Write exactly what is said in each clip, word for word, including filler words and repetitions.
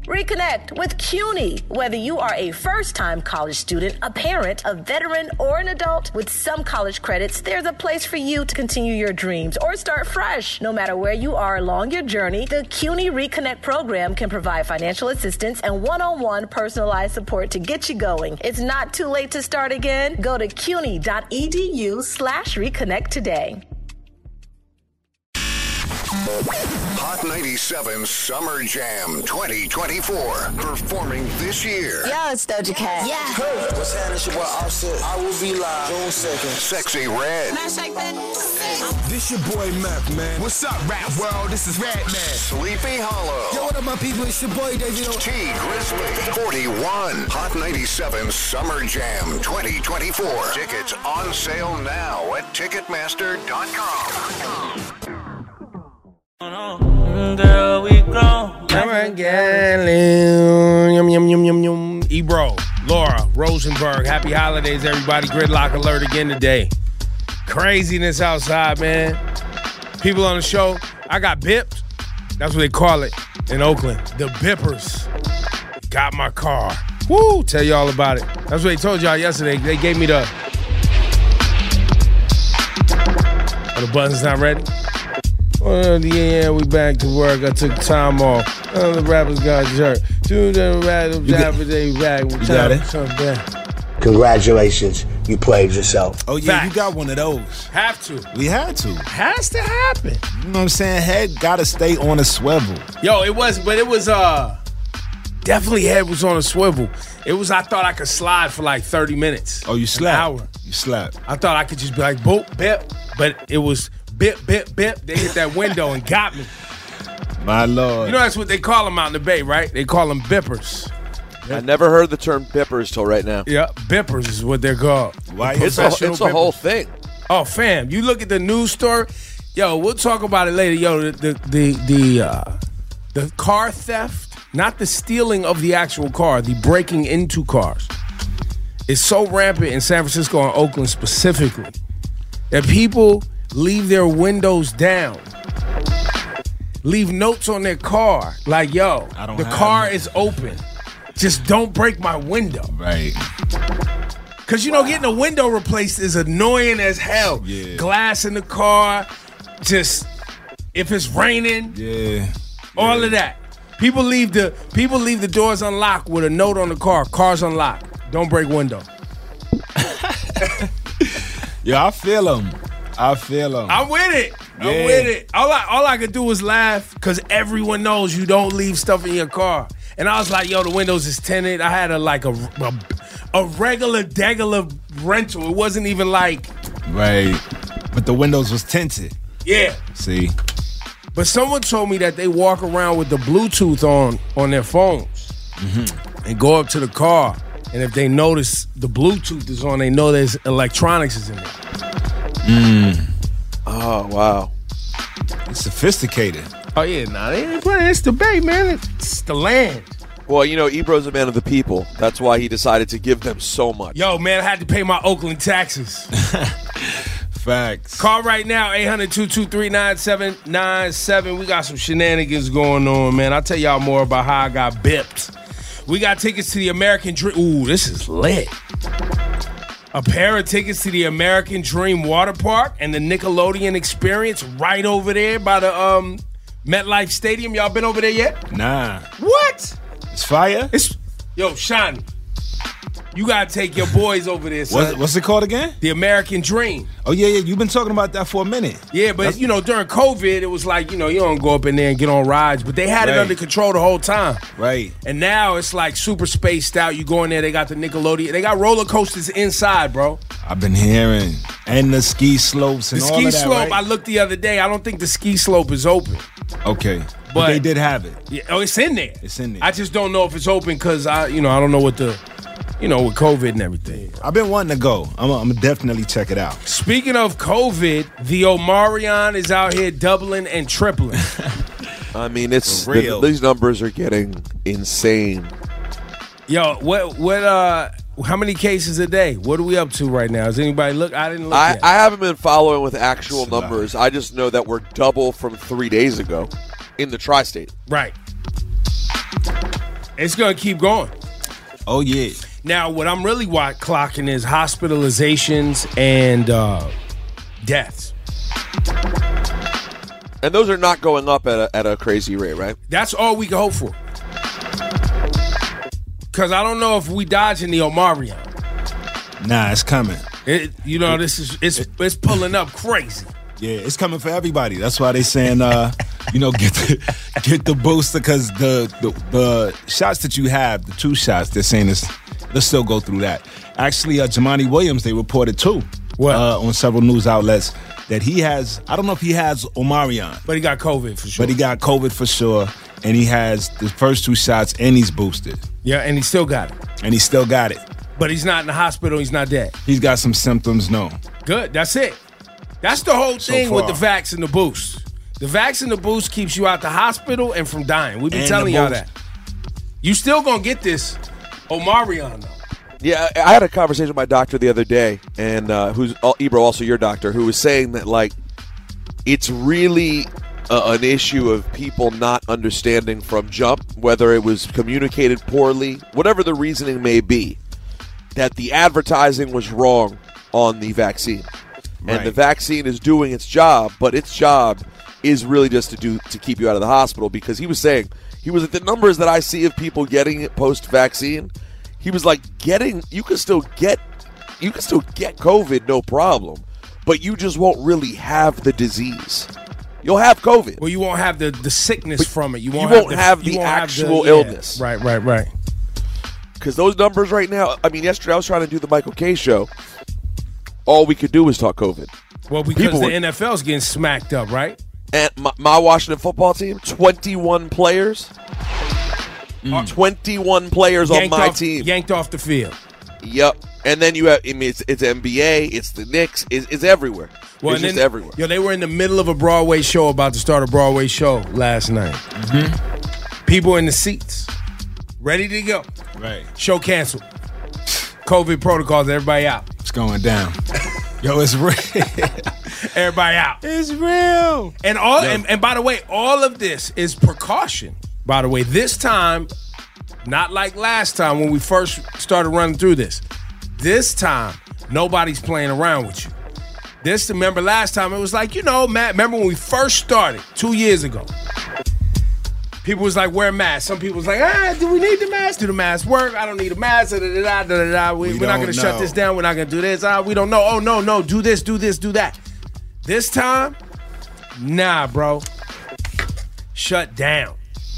Reconnect with CUNY. Whether you are a first-time college student, a parent, a veteran, or an adult, with some college credits, there's a place for you to continue your dreams or start fresh. No matter where you are along your journey, the CUNY Reconnect program can provide financial assistance and one-on-one personalized support to get you going. It's not too late to start again. Go to cuny.edu slash reconnect today. Hot ninety-seven Summer Jam twenty twenty-four. Performing this year. Yo, it's Doja Cat. Yeah. Hey, what's happening? It's your boy Offset. I will be live June second. Sexy Red. This your boy Meth, man. What's up, rap world? This is Red Man. Sleepy Hollow. Yo, what up, my people? It's your boy David. T Grizzly. forty-one. Hot ninety-seven Summer Jam twenty twenty-four. Tickets on sale now at Ticketmaster dot com. Girl, we grown. Yum, yum, yum, yum, yum. Ebro, Laura, Rosenberg. Happy holidays, everybody. Gridlock alert again today. Craziness outside, man. People on the show. I got bipped. That's what they call it in Oakland. The bippers got my car. Woo! Tell you all about it. That's what they told y'all yesterday. They gave me the... Oh, the button's not ready? Oh, yeah, we back to work. I took time off. Oh, the rappers got jerked. Two the rappers got they back. You got it. Congratulations, you played yourself. Oh, yeah, Facts. You got one of those. Have to. We had to. Has to happen. You know what I'm saying? Head gotta stay on a swivel. Yo, it was, but it was, uh, definitely head was on a swivel. It was, I thought I could slide for like thirty minutes. Oh, you slept? An hour. You slept. I thought I could just be like, boop, bip, but it was bip, bip, bip. They hit that window and got me. My Lord. You know that's what they call them out in the Bay, right? They call them bippers. I never heard the term bippers till right now. Yeah, bippers is what they're called. Why? It's a, it's a whole thing. Oh, fam, you look at the news story. Yo, we'll talk about it later. Yo, the the the the, uh, the car theft, not the stealing of the actual car, the breaking into cars, is so rampant in San Francisco and Oakland specifically that people leave their windows down, leave notes on their car like, yo, I don't the have car nothing. is open. Just don't break my window. Right. Because, you know, getting a window replaced is annoying as hell. Yeah. Glass in the car, just if it's raining, Yeah. all yeah. of that. People leave the people leave the doors unlocked with a note on the car. Car's unlocked. Don't break window. Yo, I feel him. I feel him. I'm with it. I'm Yeah. with it. All I all I could do was laugh because everyone knows you don't leave stuff in your car. And I was like, yo, the windows is tinted. I had a like a a, a regular degular rental. It wasn't even like, Right. But the windows was tinted. yeah. See? But someone told me that they walk around with the Bluetooth on on their phones and go up to the car. And if they notice the Bluetooth is on, they know there's electronics is in there. Mm. Oh, wow. It's sophisticated. Oh, yeah, nah, they ain't playing. It's the Bay, man. It's the land. Well, you know, Ebro's a man of the people. That's why he decided to give them so much. Yo, man, I had to pay my Oakland taxes. Facts. Call right now, eight hundred, two two three, nine seven nine seven. We got some shenanigans going on, man. I'll tell y'all more about how I got bipped. We got tickets to the American Dream. Ooh, this is lit. A pair of tickets to the American Dream Water Park and the Nickelodeon Experience right over there by the um, MetLife Stadium. Y'all been over there yet? Nah. What? It's fire? It's Yo, Shawnee, you gotta take your boys over there, son. What's, what's it called again? The American Dream. Oh, yeah, yeah. You've been talking about that for a minute. Yeah, but, That's- you know, during COVID, it was like, you know, you don't go up in there and get on rides. But they had Right. it under control the whole time. Right. And now it's like super spaced out. You go in there, they got the Nickelodeon. They got roller coasters inside, bro. I've been hearing. And the ski slopes and The all ski of that, slope, right? I looked the other day. I don't think the ski slope is open. Okay. But, But- they did have it. Yeah, oh, it's in there. It's in there. I just don't know if it's open because, I, you know, I don't know what the, you know, with COVID and everything. I've been wanting to go. I'm going to definitely check it out. Speaking of COVID, the Omarion is out here doubling and tripling. I mean, it's For real. the, these numbers are getting insane. Yo, what, what, uh, how many cases a day? What are we up to right now? Does anybody look? I didn't look I, yet. I haven't been following with actual It's a lot. numbers. I just know that we're double from three days ago in the tri-state. Right. It's going to keep going. Oh, yeah. Now, what I'm really wa- clocking is hospitalizations and uh, deaths. And those are not going up at a, at a crazy rate, right? That's all we can hope for. Because I don't know if we dodging the Omarion. Nah, it's coming. It, you know, this is it's it's pulling up crazy. Yeah, it's coming for everybody. That's why they saying, uh, you know, get the get the booster because the, the the shots that you have, the two shots, they're saying this, let's still go through that. Actually, uh, Jamani Williams, they reported too What? Uh, on several news outlets that he has. I don't know if he has Omarion, But he got COVID for sure. but he got COVID for sure, and he has the first two shots and he's boosted, yeah, and he still got it. and he still got it. But he's not in the hospital. He's not dead. He's got some symptoms, no. Good. That's it. That's the whole So thing with the far. vax and the boost. The vax and the boost keeps you out the hospital and from dying. We've been And telling the y'all boost. that. You still gonna get this Omarion though. Yeah, I I had a conversation with my doctor the other day, and uh, who's uh, Ebro, also your doctor, who was saying that like it's really uh, an issue of people not understanding from jump, whether it was communicated poorly, whatever the reasoning may be, that the advertising was wrong on the vaccine, and Right. the vaccine is doing its job, but its job is really just to do to keep you out of the hospital. Because he was saying he was at the numbers that I see of people getting it post-vaccine. He was like, getting you can still get you can still get COVID, no problem, but you just won't really have the disease. You'll have COVID. Well, you won't have the, the sickness But from it. You you won't, won't have, have you the won't actual yeah. illness. Right, right, right. Because those numbers right now, I mean, yesterday I was trying to do the Michael K show. All we could do was talk COVID. Well, because People the were- N F L's getting smacked up, right? And my, my Washington football team, twenty-one players. twenty-one players on Yanked my off, team. Yanked off the field. Yep. And then you have, I mean, it's, it's N B A, it's the Knicks, it's, it's everywhere. Well, it's and just then, everywhere. Yo, they were in the middle of a Broadway show, about to start a Broadway show last night. Mm-hmm. People in the seats, ready to go. Right. Show canceled. COVID protocols, everybody out. It's going down. Yo, it's real. Everybody out. It's real. And all and, and by the way, all of this is precaution. By the way, this time, not like last time when we first started running through this. This time, nobody's playing around with you. This, remember last time, it was like, you know, Matt, remember when we first started two years ago? People was like, wear masks. Some people was like, ah, do we need the mask? Do the mask work? I don't need a mask. Da, da, da, da, da, da. We, We we're not don't going to shut know. this down. We're not going to do this. Ah, we don't know. Oh, no, no. Do this, do this, do that. This time, nah, bro. Shut down.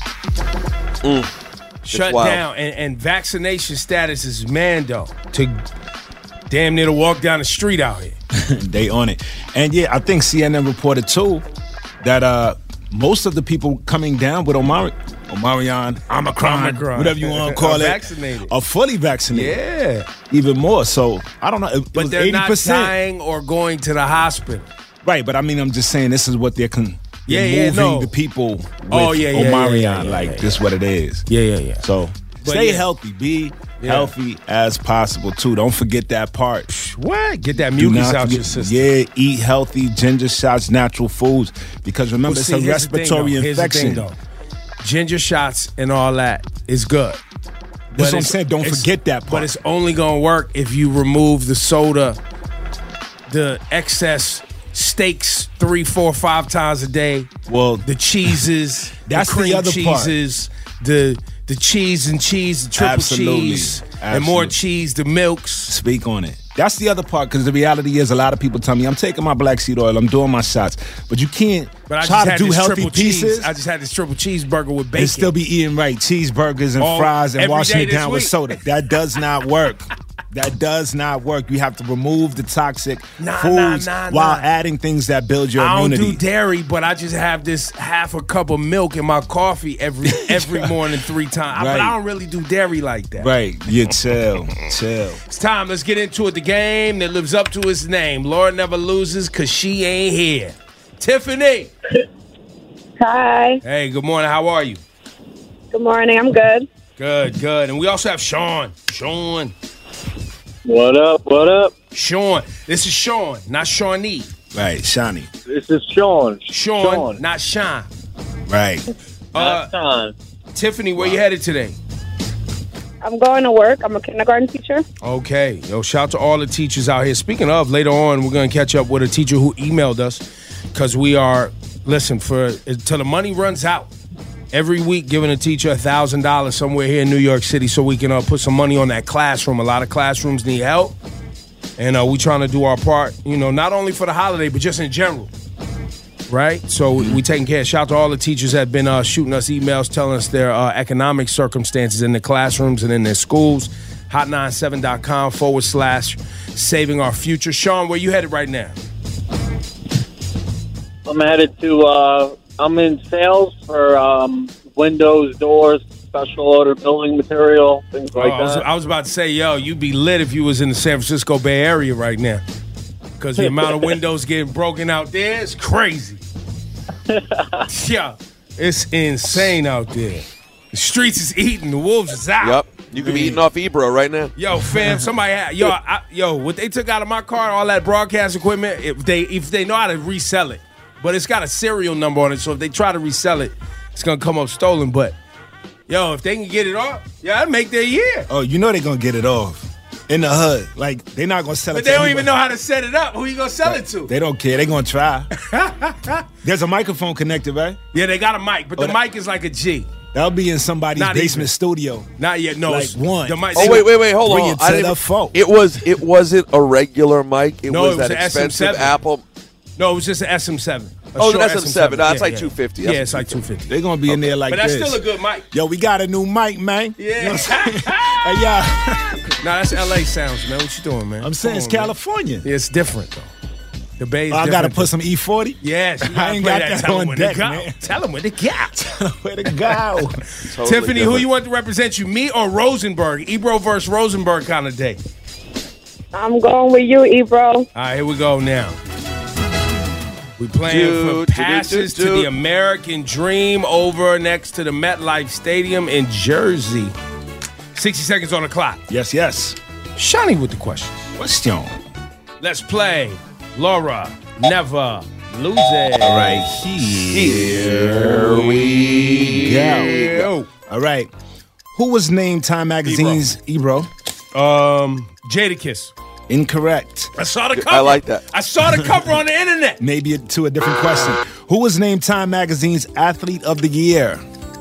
Shut wild. down. And, and vaccination status is mando to damn near to walk down the street out here. They on it. And yeah, I think C N N reported too that uh, most of the people coming down with Omari, Omarion, Omicron, Omicron. whatever you want to call Are it, vaccinated. are fully vaccinated. Yeah. Even more. So I don't know. It, it But was they're eighty not percent. dying or going to the hospital. Right, but I mean, I'm just saying this is what they're, con- Yeah, they're yeah, moving no. the people with Oh, yeah, yeah, yeah, Omarion. yeah, yeah, like, yeah, this is what it is. Yeah, yeah, yeah. So But stay yeah. healthy. Be Yeah. healthy as possible, too. Don't forget that part. What? Get that Do mucus not out forget- your system. Yeah, eat healthy, ginger shots, natural foods. Because remember, Well, it's see, a here's the thing, respiratory though. Here's the infection. thing, though. Ginger shots and all that is good. That's But what I'm it's- saying. Don't it's- forget that part. But it's only going to work if you remove the soda, the excess steaks three, four, five times a day. Well, The cheeses, That's the the cream other part. cheeses, the the cheese and cheese, the triple Absolutely. cheese, and more Absolutely. cheese, the milks. Speak on it. That's the other part, because the reality is a lot of people tell me, I'm taking my black seed oil, I'm doing my shots. But you can't But I try just to had do this healthy triple pieces cheese. I just had this triple cheeseburger with bacon. and still be eating right cheeseburgers and All- fries and every washing day it this down with week. soda. That does not work. That does not work. You have to remove the toxic Nah, foods nah, nah, while nah. adding things that build your I don't immunity. do dairy, but I just have this half a cup of milk in my coffee every every morning three times. I- But Right. I don't really do dairy like that. Right. You chill. Chill. It's time. Let's get into it. The game that lives up to its name. Lord never loses because she ain't here. Tiffany. Hi. Hey, good morning. How are you? Good morning. I'm good. Good, good. And we also have Sean. Sean. What up? What up? Sean. This is Sean, not Shawnee. Right. Shawnee. This is Sean. Sean, Sean. not Sean. Right. Uh, Sean. Tiffany, where you headed today? I'm going to work. I'm a kindergarten teacher. Okay. Yo, shout out to all the teachers out here. Speaking of, later on, we're going to catch up with a teacher who emailed us because we are, listen, for until the money runs out, every week giving a teacher one thousand dollars somewhere here in New York City so we can uh, put some money on that classroom. A lot of classrooms need help. And uh, we trying to do our part, you know, not only for the holiday, but just in general. Right? So we taking care. Shout out to all the teachers that have been uh, shooting us emails telling us their uh, economic circumstances in the classrooms and in their schools. hot nine seven dot com forward slash saving our future. Sean, where you headed right now? I'm headed to, uh, I'm in sales for um, windows, doors, special order building material, things like oh, I, was, that. I was about to say, yo, you'd be lit if you was in the San Francisco Bay Area right now. Because the amount of windows getting broken out there is crazy. Yeah, it's insane out there. The streets is eating, the wolves is out. Yep. You could be eating off Ebro right now. Yo, fam, somebody had, yo, I, yo, what they took out of my car, all that broadcast equipment, if they if they know how to resell it, but it's got a serial number on it, so if they try to resell it, it's gonna come up stolen. But yo, if they can get it off, yeah, that'd make their year. Oh, you know they're gonna get it off in the hood. Like they're not gonna sell But it. they to don't anybody. even know how to set it up. Who you gonna sell Right. it to? They don't care. They're gonna try. There's a microphone connected, right? Yeah, they got a mic, but Oh, the that- mic is like a G. That'll be in somebody's Not basement even. studio. Not yet. No, Like it's one. The mic, Oh wait, wait, wait, hold Bring on. it to I didn't the even- phone. It was it wasn't a regular mic. It No, was it was that an S M expensive seven. Apple. No, it was just an S M seven. A Oh, the short S M seven. No, it's like two fifty. Yeah, That's it's like two fifty. They're gonna be in there like But that's this. still a good mic. Yo, we got a new mic, man. Yeah. You know what I'm saying? Hey, yeah. Nah, that's L A sounds, man. What you doing, man? I'm saying Come it's on, man. California. Yeah, it's different though. The Bay is I different. gotta put some E forty. Yes, you I gotta ain't play got that. that Tell 'em on when deck, to go. man. Tell them when to go. Where to go? Totally Tiffany, who different. you want to represent you? Me or Rosenberg? Ebro versus Rosenberg kind of day. I'm going with you, Ebro. All right, here we go now. We playing Do, do, for do, passes do, to do. the American Dream over next to the MetLife Stadium in Jersey. sixty seconds on the clock. Yes, yes. Shani with the questions. Question. Let's play. Laura, never lose it. All right, here we go. All right. Who was named Time Magazine's Ebro? Um, Jadakiss. Incorrect. I saw the cover. I like that. I saw the cover on the internet. Maybe to a different question. Who was named Time Magazine's Athlete of the Year?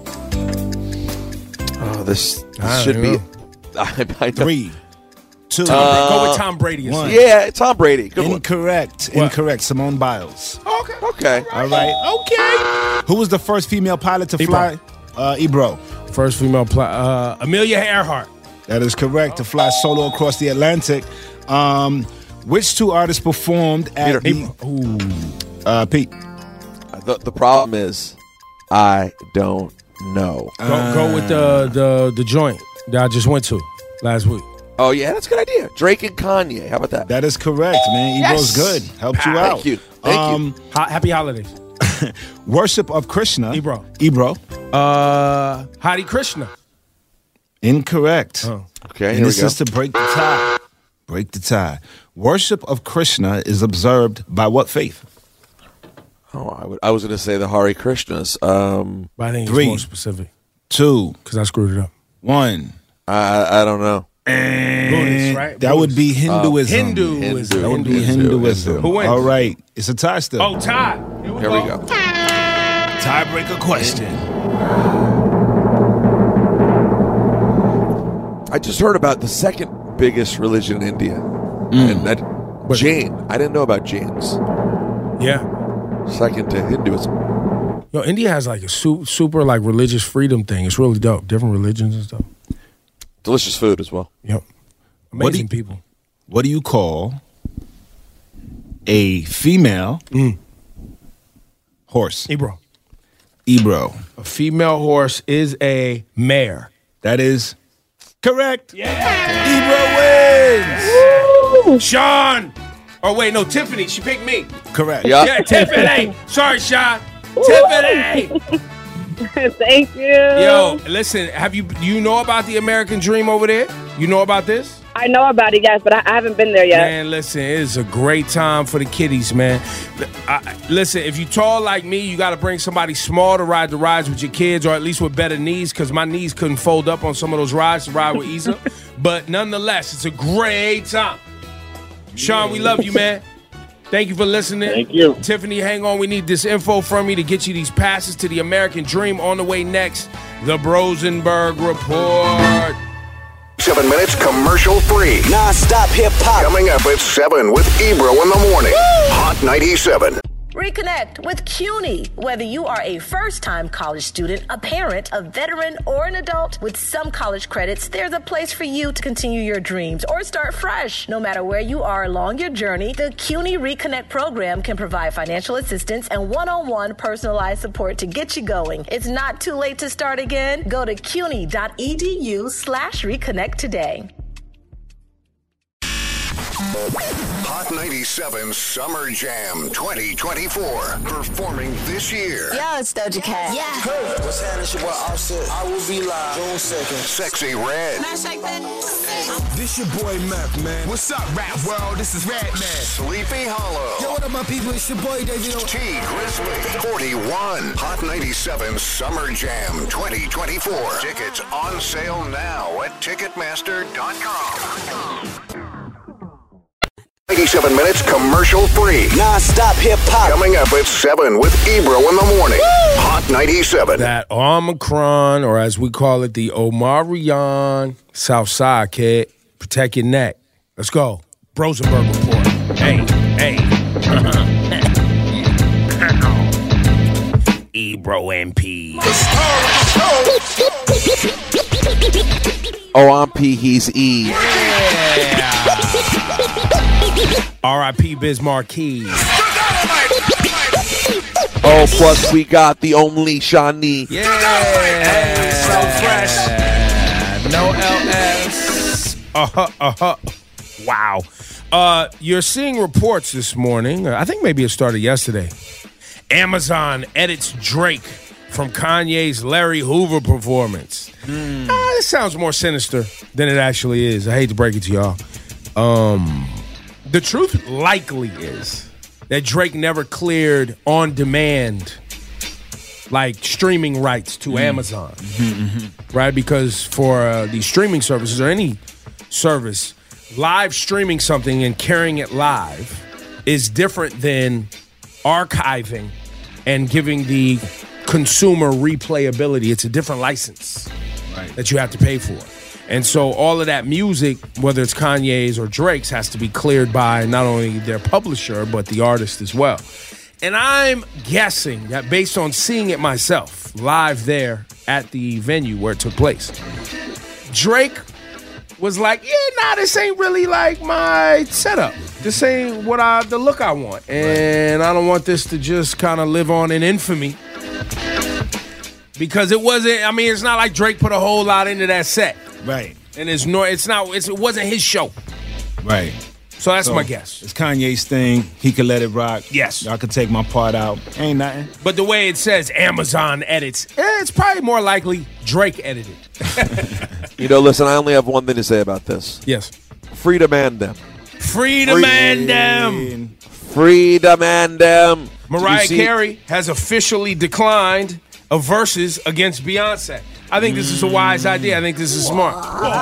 Oh, this, this I should don't be. know. I, I know. Three, two, Go with Tom Brady. or one. something. Yeah, Tom Brady. Good one. Incorrect. What? Incorrect. Simone Biles. Okay. Okay. All right. Okay. Who was the first female pilot to Ebro. fly? Uh, Ebro. First female pla- uh, Amelia Earhart. That is correct. To fly solo across the Atlantic. Um, which two artists performed at Peter. the uh, Pete? The, the problem is, I don't know. Go, go with the, the the joint that I just went to last week. Oh yeah, that's a good idea. Drake and Kanye. How about that? That is correct, man. Ebro's Yes. good. Helped you Thank out. you. Thank you. Ho- happy holidays. Worship of Krishna. Ebro. Ebro. Uh, Hare Krishna. Incorrect. Oh. Okay, And here we this go. is to break the tie. Break the tie. Worship of Krishna is observed by what faith? Oh, I, would, I was going to say the Hare Krishnas. Um, But I think Three. it's more specific Two, because I screwed it up. one. I, I don't know. Buddhist, right? That would be Hinduism. Hindu. Hindu. That would be Hindu, Hinduism. Hindu. Who wins? All right. It's a tie still. Oh, tie. Here we Here go. we go. Tiebreaker question. I just heard about the second biggest religion in India, Mm. and that Jain. I didn't know about Jains. Yeah. Second to Hinduism. Yo, India has like a su- super like religious freedom thing. It's really dope. Different religions and stuff. Delicious food as well. Yep. What do Amazing you- people. What do you call a female Mm. horse? Ebro. Ebro. A female horse is a mare. That is correct. Yeah. Ebro wins. Sean. Oh, wait, no, Tiffany. She picked me. Correct. Yeah. Yeah, Tiffany. Sorry, Sean. Tiffany. Thank you. Yo, listen, have you, do you know about the American Dream over there? You know about this? I know about it, yes, but I, I haven't been there yet. Man, listen, it is a great time for the kiddies, man. I, listen, if you tall like me, you got to bring somebody small to ride the rides with your kids, or at least with better knees, because my knees couldn't fold up on some of those rides to ride with Isa. But nonetheless, it's a great time. Sean, we love you, man. Thank you for listening. Thank you. Tiffany, hang on. We need this info from you to get you these passes to the American Dream. On the way next, the Brosenberg Report. Seven minutes commercial free. Non-stop hip-hop. Coming up at seven with Ebro in the morning. Woo! Hot ninety-seven. Reconnect with CUNY. Whether you are a first-time college student, a parent, a veteran, or an adult, with some college credits, there's a place for you to continue your dreams or start fresh. No matter where you are along your journey, the CUNY Reconnect program can provide financial assistance and one-on-one personalized support to get you going. It's not too late to start again. Go to cuny.edu slash reconnect today. Hot ninety-seven Summer Jam twenty twenty-four. Performing this year. Yo, it's Doja Cat. Yeah. Hey, what's happening? It's your boy Offset. I will be live June second. Sexy Red. This your boy Mac, man. What's up, rap world? This is Red Man. Sleepy Hollow. Yo, what up, my people? It's your boy David. T Grizzly. forty-one. Hot ninety-seven Summer Jam twenty twenty-four. Tickets on sale now at Ticketmaster dot com. ninety-seven minutes commercial free. Non-stop hip-hop. Coming up at seven with Ebro in the morning. Woo! Hot ninety-seven. That Omicron, or as we call it, the Omarion Southside, kid. Protect your neck. Let's go. Brosenberg Report. Hey, hey. Ebro M P. Oh, I'm P, he's E. Yeah. R I P Biz Marquis. Oh, plus we got the only Shawnee. Yeah. Hey, so fresh. No L S. Uh-huh, uh-huh. Wow. Uh, you're seeing reports this morning. I think maybe it started yesterday. Amazon edits Drake from Kanye's Larry Hoover performance. Mm. Uh, it sounds more sinister than it actually is. I hate to break it to y'all. Um, the truth likely is that Drake never cleared on-demand, like, streaming rights to mm. Amazon, mm-hmm, mm-hmm. right? Because for uh, these streaming services or any service, live streaming something and carrying it live is different than archiving and giving the consumer replayability. It's a different license right. that you have to pay for. And so all of that music, whether it's Kanye's or Drake's, has to be cleared by not only their publisher, but the artist as well. And I'm guessing that based on seeing it myself, live there at the venue where it took place, Drake was like, yeah, nah, this ain't really like my setup. This ain't what I, the look I want. And I don't want this to just kind of live on in infamy. Because it wasn't, I mean, it's not like Drake put a whole lot into that set. Right. And it's no, it's not, it's, it wasn't his show. Right. So that's so my guess. It's Kanye's thing. He could let it rock. Yes. Y'all could take my part out. Ain't nothing. But the way it says Amazon edits, eh, it's probably more likely Drake edited. You know, listen, I only have one thing to say about this. Yes. Free demand them. Free demand them. Free demand them. Mariah Carey has officially declined a versus against Beyonce. I think this is a wise idea. I think this is smart.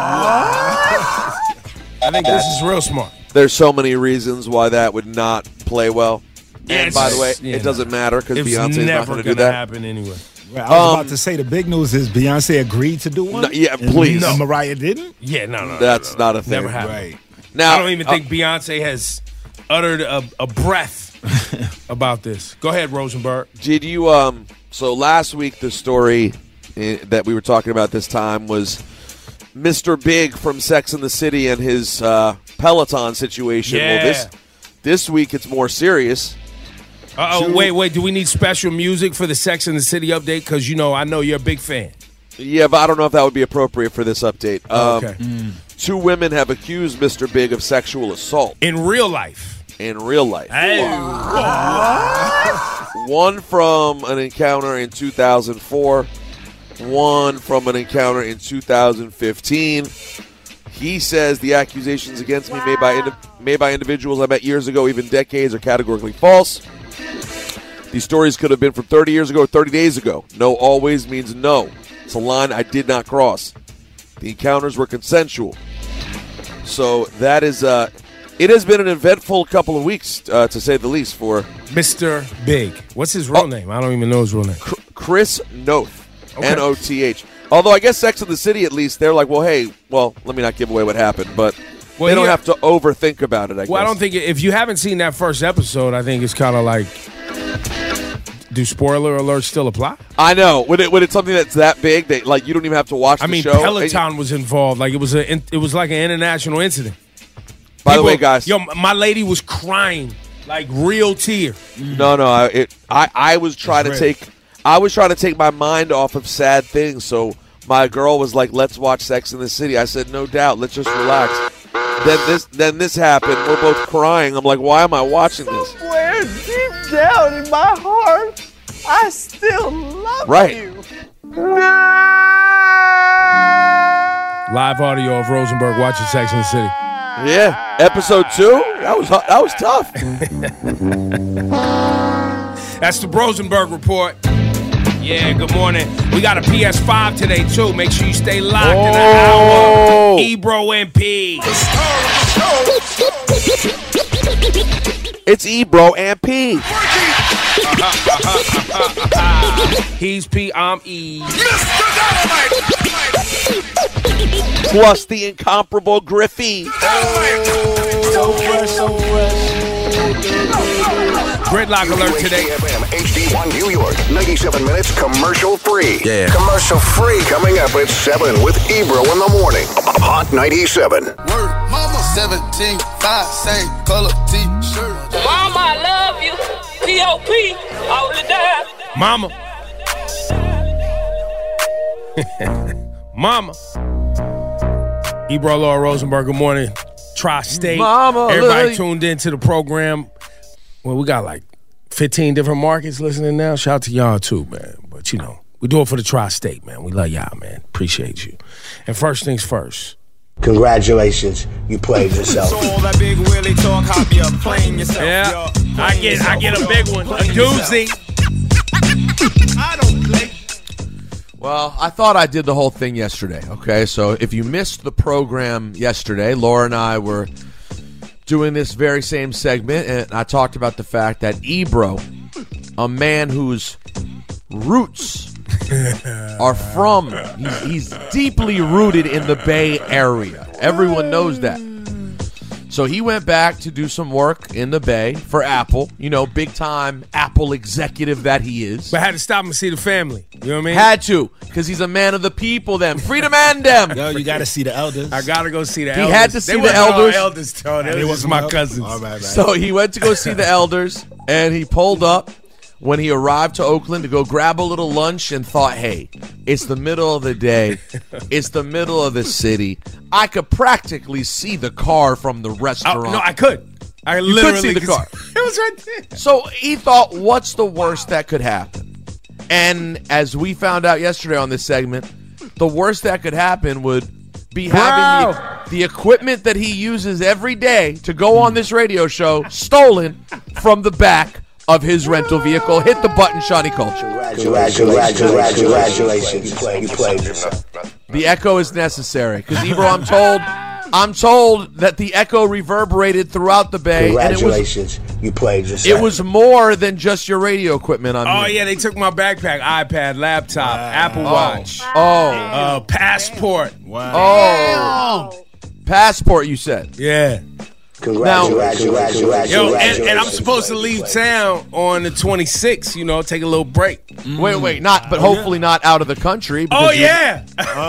I think this is real smart. There's so many reasons why that would not play well. Yeah, and by the way, yeah, it doesn't matter because Beyonce's not going to do It's never going to that. happen anyway. Well, I was Um, about to say the big news is Beyonce agreed to do one. No, yeah, and please. no, Mariah didn't. Yeah, no, no. That's no, no, not a thing. Never happened. Right. Now, I don't even think uh, Beyonce has uttered a, a breath about this. Go ahead, Rosenberg. Did you, um, so last week the story uh, that we were talking about this time was Mister Big from Sex and the City and his uh, Peloton situation. Yeah. Well, this this week it's more serious. Uh-oh, Two- wait, wait. Do we need special music for the Sex and the City update? Because, you know, I know you're a big fan. Yeah, but I don't know if that would be appropriate for this update. Um, Okay. Two women have accused Mister Big of sexual assault In real life. in real life. Hey. One from an encounter in two thousand four, one from an encounter in two thousand fifteen. He says the accusations against me made by indi- made by individuals I met years ago, even decades, are categorically false. These stories could have been from thirty years ago or thirty days ago. No always means no. It's a line I did not cross. The encounters were consensual. So that is, uh, it has been an eventful couple of weeks, uh, to say the least, for Mister Big. What's his real oh, name? I don't even know his real name. Chris Noth, Okay. N O T H. Although I guess Sex and the City, at least, they're like, well, hey, well, let me not give away what happened, but Well, they don't yeah. have to overthink about it, I Well, guess. I don't think if you haven't seen that first episode, I think it's kind of like, do spoiler alerts still apply? I know. When, it, when it's something that's that big, that like you don't even have to watch I the mean, show. Peloton was involved. Like it was a, it was like an international incident. By the People- way, guys. yo, my lady was crying, like real tear. No, no. I, it, I, I was trying to It's take, I was trying to take my mind off of sad things. So my girl was like, "Let's watch Sex in the City." I said, "No doubt. Let's just relax." Then this, then this happened. We're both crying. I'm like, "Why am I watching this?" Somewhere deep down in my heart, I still love Right. you. Live audio of Rosenberg watching Sex in the City. Yeah, episode two. That was that was tough. That's the Rosenberg report. Yeah, good morning. We got a P S five today, too. Make sure you stay locked in the Oh. hour. Ebro M P. It's Ebro and P. He's P, I'm E. Plus the incomparable Griffey. So fresh, so fresh. Gridlock alert today. F M H D one New York, ninety-seven minutes commercial free. Yeah. Commercial free coming up at seven with Ebro in the morning. Hot ninety-seven. Word, mama, seventeen, five, same color t-shirt. Mama, I love you. P O P, all the time. Mama. Mama. Ebro Laura Rosenberg, good morning. Tri-State. Mama, Everybody look. tuned into the program. Well, we got like fifteen different markets listening now. Shout out to y'all too, man. But you know, we do it for the Tri-State, man. We love y'all, man. Appreciate you. And first things first. Congratulations, you played yourself. So all that big Willie talk, how you playing yourself? Yeah, yo. I get I get a big one, a doozy. I don't play. Well, I thought I did the whole thing yesterday, okay? So if you missed the program yesterday, Laura and I were doing this very same segment, and I talked about the fact that Ebro, a man whose roots are from, he's, he's deeply rooted in the Bay Area. Everyone knows that. So he went back to do some work in the Bay for Apple, you know, big-time Apple executive that he is. But I had to stop and see the family. You know what I mean? Had to, because he's a man of the people, them. Freedom and them. Yo, you got to see the elders. I got to go see the He elders. had to see they the wasn't our elders. elders, though. They, They was wasn't my up? cousins. All right, right. So he went to go see the elders, and he pulled up when he arrived to Oakland to go grab a little lunch and thought, hey, it's the middle of the day. It's the middle of the city. I could practically see the car from the Oh, restaurant. no, I could. I You literally could see the car. It was right there. So he thought, what's the worst that could happen? And as we found out yesterday on this segment, the worst that could happen would be having the, the equipment that he uses every day to go on this radio show stolen from the back of his rental vehicle. Hit the button, Shawnee Culture. Congratulations, congratulations, you played, you played yourself. The echo is necessary because, Ebro, I'm told, I'm told that the echo reverberated throughout the Bay, and it was Congratulations, you played yourself. it was more than just your radio equipment. I mean, Oh, yeah, they took my backpack, iPad, laptop, Apple Watch, oh, uh, passport. oh, passport. You said, Yeah. Congratulations, congratulations, Yo, and, and I'm supposed to leave town on the twenty-sixth, you know, take a little break. wait, wait, not, but hopefully not out of the country. because Oh, you- yeah.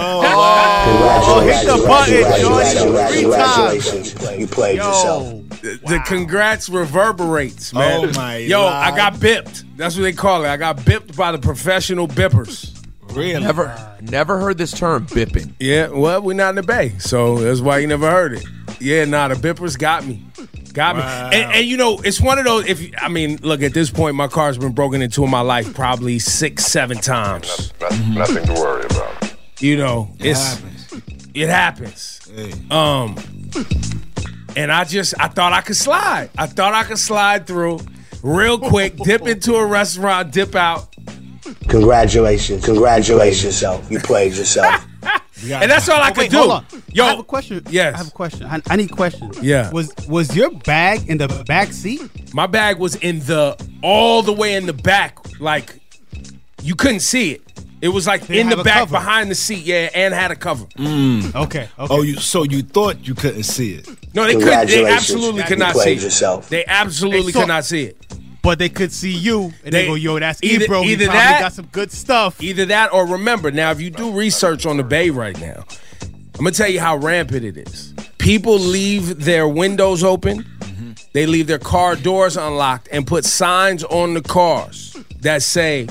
Oh, hit the button, Johnny. Three times. Congratulations, you played yourself. The, the congrats reverberates, man. Oh, my Yo, God. I got bipped. That's what they call it. I got bipped by the professional bippers. Really? Never, never heard this term, bipping. Yeah, well, we're not in the Bay, so that's why you never heard it. Yeah, nah, the bippers got me. Got Wow. me. And, and, you know, it's one of those, if I mean, look, at this point, my car's been broken into in my life probably six, seven times. Nothing to worry about. You know, It it's happens. It happens. Hey. Um, and I just, I thought I could slide. I thought I could slide through real quick, dip into a restaurant, dip out. Congratulations. Congratulations yourself. You played yourself. And that's all I Oh, could wait, do. hold on. Yo, I have a question. Yes. I have a question. I, I need questions. Yeah. Was was your bag in the back seat? My bag was in the, all the way in the back. Like, you couldn't see it. It was like Did it in the have a back cover? behind the seat, yeah, and had a cover. Mm. Okay. Okay. Oh, you so you thought you couldn't see it? No, they couldn't. They absolutely You could not played see yourself. it. They absolutely They saw- could not see it. But they could see you, and they, They- go, "Yo, that's either- Ebro. He either probably that- got some good stuff." Either that or remember, now if you do research on the Bay right now, I'm going to tell you how rampant it is. People leave their windows open. Mm-hmm. They leave their car doors unlocked and put signs on the cars that say,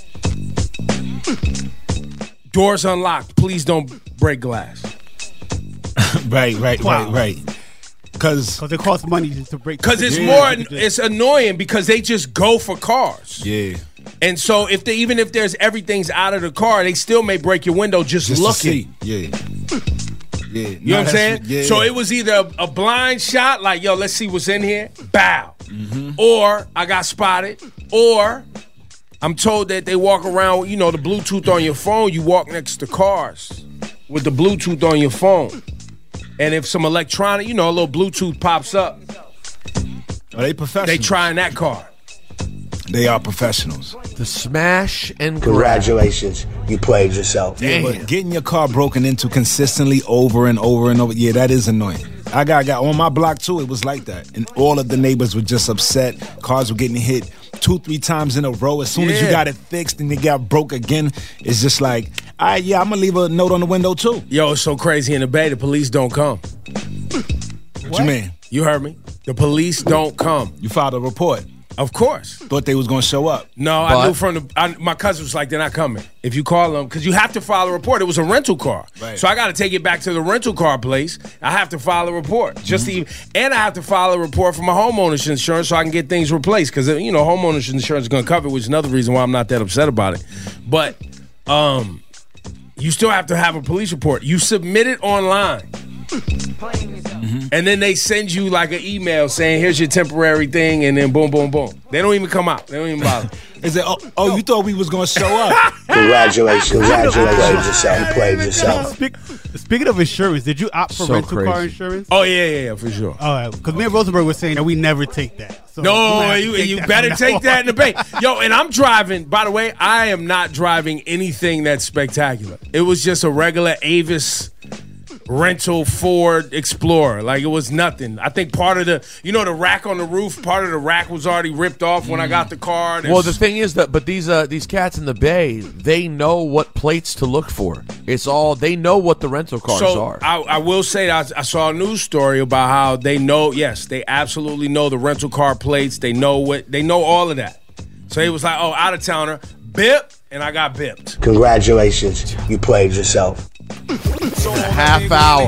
doors unlocked, please don't break glass. Right, right, Wow. right, right. Because Because it costs money to break. Because it's Yeah. more, it's annoying because they just go for cars. yeah, And so if they, even if there's everything's out of the car, they still may break your window just, just to looking. see. Yeah, yeah. You know what I'm saying? Yeah. So it was either a, a blind shot, like, yo, let's see what's in here, bow. Mm-hmm. Or I got spotted. Or I'm told that they walk around, you know, the Bluetooth on your phone, you walk next to cars with the Bluetooth on your phone. And if some electronic, you know, a little Bluetooth pops up, Are they professionals? they trying that car. They are professionals. The smash and grab. Congratulations. You played yourself. Yeah, but getting your car broken into consistently over and over and over, yeah, that is annoying. I got, got on my block too, it was like that. And all of the neighbors were just upset. Cars were getting hit two, three times in a row. As soon as you Yeah. got it fixed and they got broke again, it's just like, all right, yeah, I'm going to leave a note on the window too. Yo, it's so crazy in the Bay, the police don't come. What you mean? You heard me? The police don't come. You filed a report. Of course. Thought they was going to show up. No, But- I knew from the. I, my cousin was like, "They're not coming." If you call them, because you have to file a report. It was a rental car, Right. so I got to take it back to the rental car place. I have to file a report, just Mm-hmm. to, even- and I have to file a report for my homeowner's insurance so I can get things replaced. Because you know, homeowner's insurance is going to cover it, which is another reason why I'm not that upset about it. But um, you still have to have a police report. You submit it online. Mm-hmm. And then they send you like an email saying, here's your temporary thing, and then boom, boom, boom. They don't even come out. They don't even bother. Is it? Oh, oh, you thought we was going to show up? Congratulations. Congratulations. You played yourself. You played yourself. Speak, speaking of insurance, did you opt for So rental car crazy. insurance? Oh, yeah, yeah, yeah, for sure. All right, because me and Rosenberg were saying that we never take that. So we might No, have to you, take you that better from take now that on. in the Bay. Yo, and I'm driving, by the way, I am not driving anything that's spectacular. It was just a regular Avis rental Ford Explorer. Like, it was nothing. I think part of the, you know, the rack on the roof, part of the rack was already ripped off when I got the car. There's- Well, the thing is that, but these uh, these cats in the Bay, they know what plates to look for. It's all they know what the rental cars so are. I, I will say that I, I saw a news story about how they know. Yes, they absolutely know the rental car plates. They know what they know all of that. So he was like, "Oh, out of towner, bip," and I got bipped. Congratulations. You played yourself. A half hour.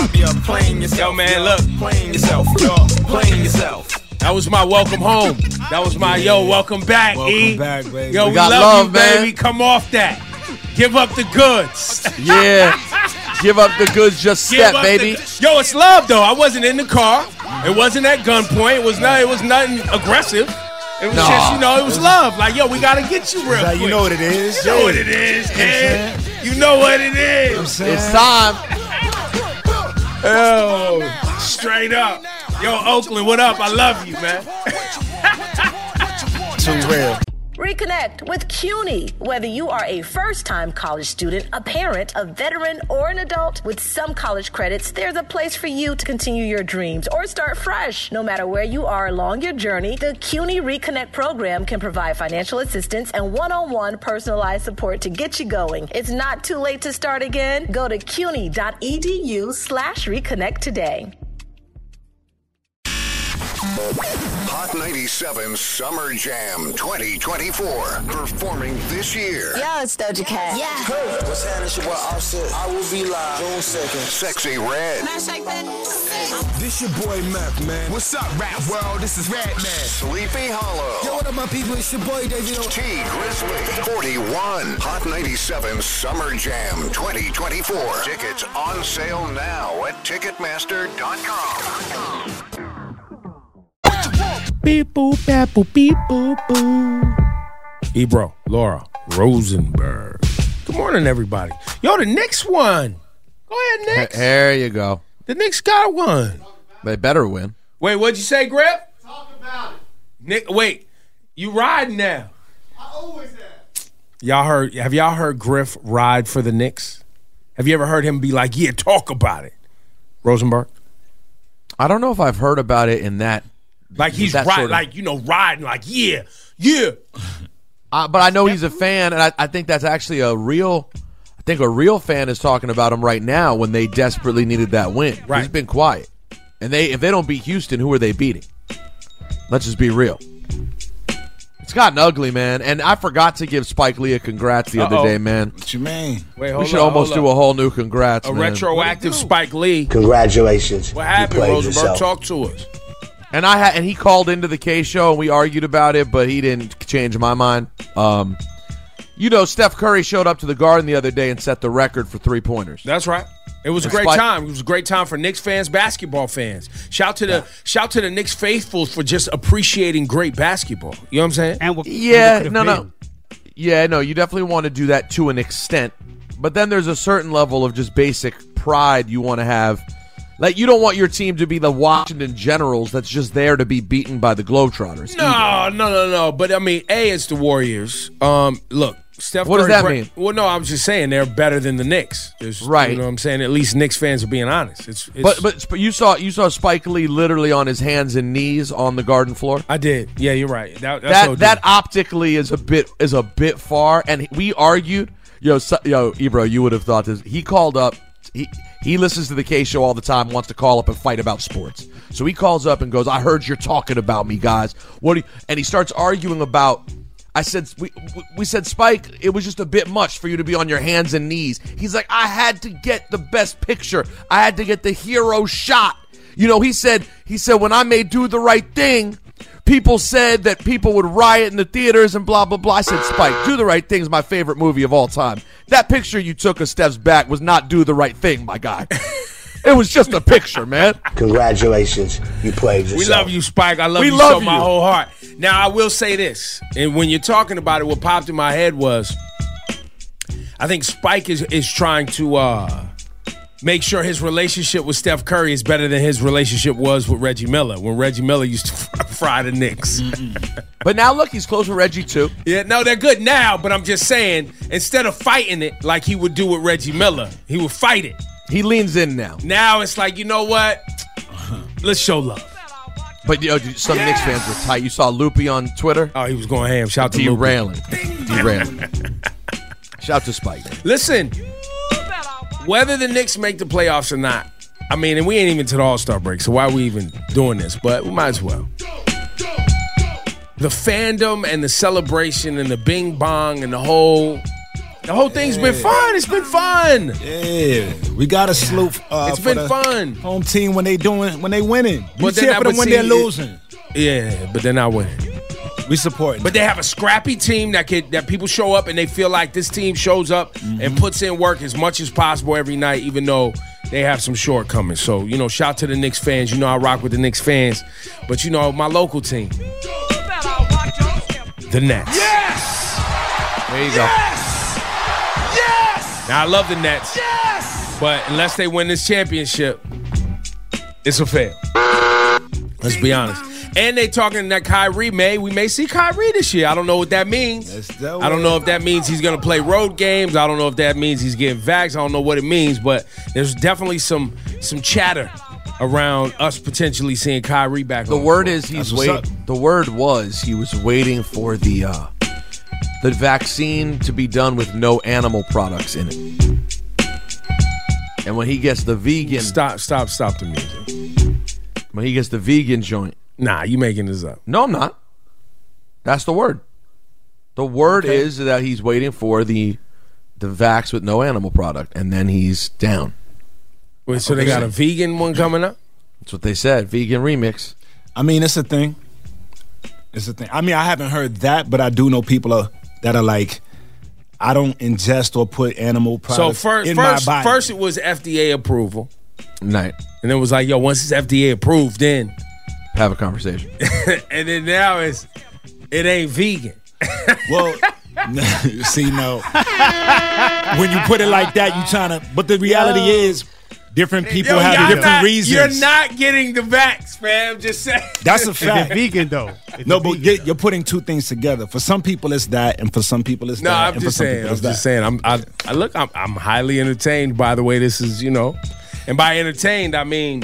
Yo, man, look, Playing yourself, yo, playing yourself. that was my welcome home. That was my yo, welcome back, Welcome E. back, baby. Yo, We we, got love, love, you, man. baby. Come off that. Give up the goods. Yeah. Give up the goods, just Give step, up baby. the- yo, it's love though. I wasn't in the car. It wasn't at gunpoint. It was not. It was nothing aggressive. It was Nah. just, you know, it was love. Like, yo, we gotta get you real Like, quick. you know what it is. You know what it is, man. You know what it is. It's time. Oh, straight up. Yo, Oakland, what up? I love you, man. Too real. Reconnect with CUNY. Whether you are a first-time college student, a parent, a veteran, or an adult, with some college credits, there's a place for you to continue your dreams or start fresh. No matter where you are along your journey, the CUNY Reconnect program can provide financial assistance and one-on-one personalized support to get you going. It's not too late to start again. Go to cuny.edu slash reconnect today. Hot ninety-seven Summer Jam twenty twenty-four. Performing this year. Yo, it's Doja Cat. Yeah. Hey, what's happening? It's your boy Offset. I will be live June second. Sexy Red. This your boy Mac, man. What's up, rap world? This is Red Man. Sleepy Hollow. Yo, what up, my people? It's your boy David. T Grizzly. forty-one. Hot ninety-seven Summer Jam twenty twenty-four. Tickets on sale now at Ticketmaster dot com. Beep boop, bap boop, beep boop, boop. Ebro, Laura, Rosenberg. Good morning, everybody. Yo, the Knicks won. Go ahead, Knicks. There you go. The Knicks got one. They better win. Wait, what'd you say, Griff? Talk about it. Nick, wait, you riding now? I always have. Y'all heard? Have y'all heard Griff ride for the Knicks? Have you ever heard him be like, "Yeah, talk about it"? Rosenberg. I don't know if I've heard about it in that. Like he's that riding, sort of, like you know, riding, like yeah, yeah. Uh, but I know he's a fan, and I, I think that's actually a real. I think a real fan is talking about him right now when they desperately needed that win. Right. He's been quiet, and they if they don't beat Houston, who are they beating? Let's just be real. It's gotten ugly, man, and I forgot to give Spike Lee a congrats the Uh-oh. other day, man. What you mean? Wait, hold we should on, almost hold do on. a whole new congrats. A man. retroactive Spike Lee. Congratulations. What You happened, played Rosenberg? yourself. Talk to us. And I had, and he called into the K show, and we argued about it, but he didn't change my mind. Um, you know, Steph Curry showed up to the Garden the other day and set the record for three pointers. That's right. It was a And great Spike- time. It was a great time for Knicks fans, basketball fans. Shout to the shout to the Knicks faithful for just appreciating great basketball. You know what I'm saying? And what, Yeah, and what no, could've no. Yeah, no, you definitely want to do that to an extent. But then there's a certain level of just basic pride you want to have. Like, you don't want your team to be the Washington Generals that's just there to be beaten by the Globetrotters. No, no, no, no. But I mean, A, it's the Warriors. Um, look, Steph What does Curry that bra- mean? Well, no, I'm just saying they're better than the Knicks. There's, Right. You know what I'm saying? At least Knicks fans are being honest. It's, it's But but but you saw you saw Spike Lee literally on his hands and knees on the Garden floor. I did. Yeah, you're right. That that's That that optically is a bit is a bit far, and we argued. Yo, so, yo, Ebro, you would have thought this. He called up. He he listens to the K show all the time. Wants to call up and fight about sports. So he calls up and goes, "I heard you're talking about me, guys. What?" Do you, and he starts arguing about. I said, we, we said, Spike, it was just a bit much for you to be on your hands and knees. He's like, I had to get the best picture. I had to get the hero shot. You know, he said, he said, when I made Do the Right Thing, people said that people would riot in the theaters and blah, blah, blah. I said, Spike, Do the Right Thing is my favorite movie of all time. That picture you took of Steph's back was not Do the Right Thing, my guy. It was just a picture, man. Congratulations. You played yourself. We love you, Spike. I love We you love so my you. whole heart. Now, I will say this, and when you're talking about it, what popped in my head was, I think Spike is is trying to uh, make sure his relationship with Steph Curry is better than his relationship was with Reggie Miller, when Reggie Miller used to fry the Knicks. But now, look, he's close with Reggie, too. Yeah, no, they're good now, but I'm just saying, instead of fighting it like he would do with Reggie Miller, he would fight it. He leans in now. Now it's like, you know what? Let's show love. But, you know, some Knicks fans were tight. You saw Loopy on Twitter? Oh, he was going ham. Shout out to Loopy. Derailing. Derailing. Shout out to Spike. Listen, whether the Knicks make the playoffs or not, I mean, and we ain't even to the All-Star break, so why are we even doing this? But we might as well. The fandom and the celebration and the bing bong and the whole... The whole thing's yeah. been fun. It's been fun. Yeah, we got to salute. Uh, it's for been the fun. Home team when they doing when they winning. We But cheer then for I them would when see they're it- losing. Yeah, but they're not winning. We support. But they have a scrappy team that could, that people show up and they feel like this team shows up Mm-hmm. and puts in work as much as possible every night, even though they have some shortcomings. So, you know, shout to the Knicks fans. You know I rock with the Knicks fans. But, you know, my local team, the Nets. Yes! There you go. Yes! Yes! Now, I love the Nets. Yes! But unless they win this championship, it's a fail. Let's be honest. And they talking that Kyrie may, we may see Kyrie this year. I don't know what that means. I don't know if that means he's going to play road games. I don't know if that means he's getting vaxxed. I don't know what it means, but there's definitely some some chatter around us potentially seeing Kyrie back. The on word the is he's That's what's wait. up. The word was he was waiting for the uh, the vaccine to be done with no animal products in it. And when he gets the vegan, Stop, stop, stop the music. when he gets the vegan joint, Nah, you making this up. No, I'm not. That's the word. The word Okay. is that he's waiting for the the vax with no animal product, and then he's down. Wait, so they got a vegan one coming up? That's what they said. Vegan remix. I mean, it's a thing. It's a thing. I mean, I haven't heard that, but I do know people are, that are like, I don't ingest or put animal So products first, in first, my body. first it was F D A approval, Night. and then it was like, yo, once it's F D A approved, then, Have a conversation. and then now it's it ain't vegan. Well, see, no. When you put it like that, you trying to. But the reality Yo. is, different people Yo, have y'all different not- reasons. You're not getting the vax, fam. Just say That's a It's fact. vegan though. It's No, a but vegan. you're, you're putting two things together. For some people, it's that, and for some people, it's No, that. I'm and just for some saying. people, I'm it's just that. saying. I'm. I, I look. I'm, I'm highly entertained by the way this is. You know, and by entertained, I mean.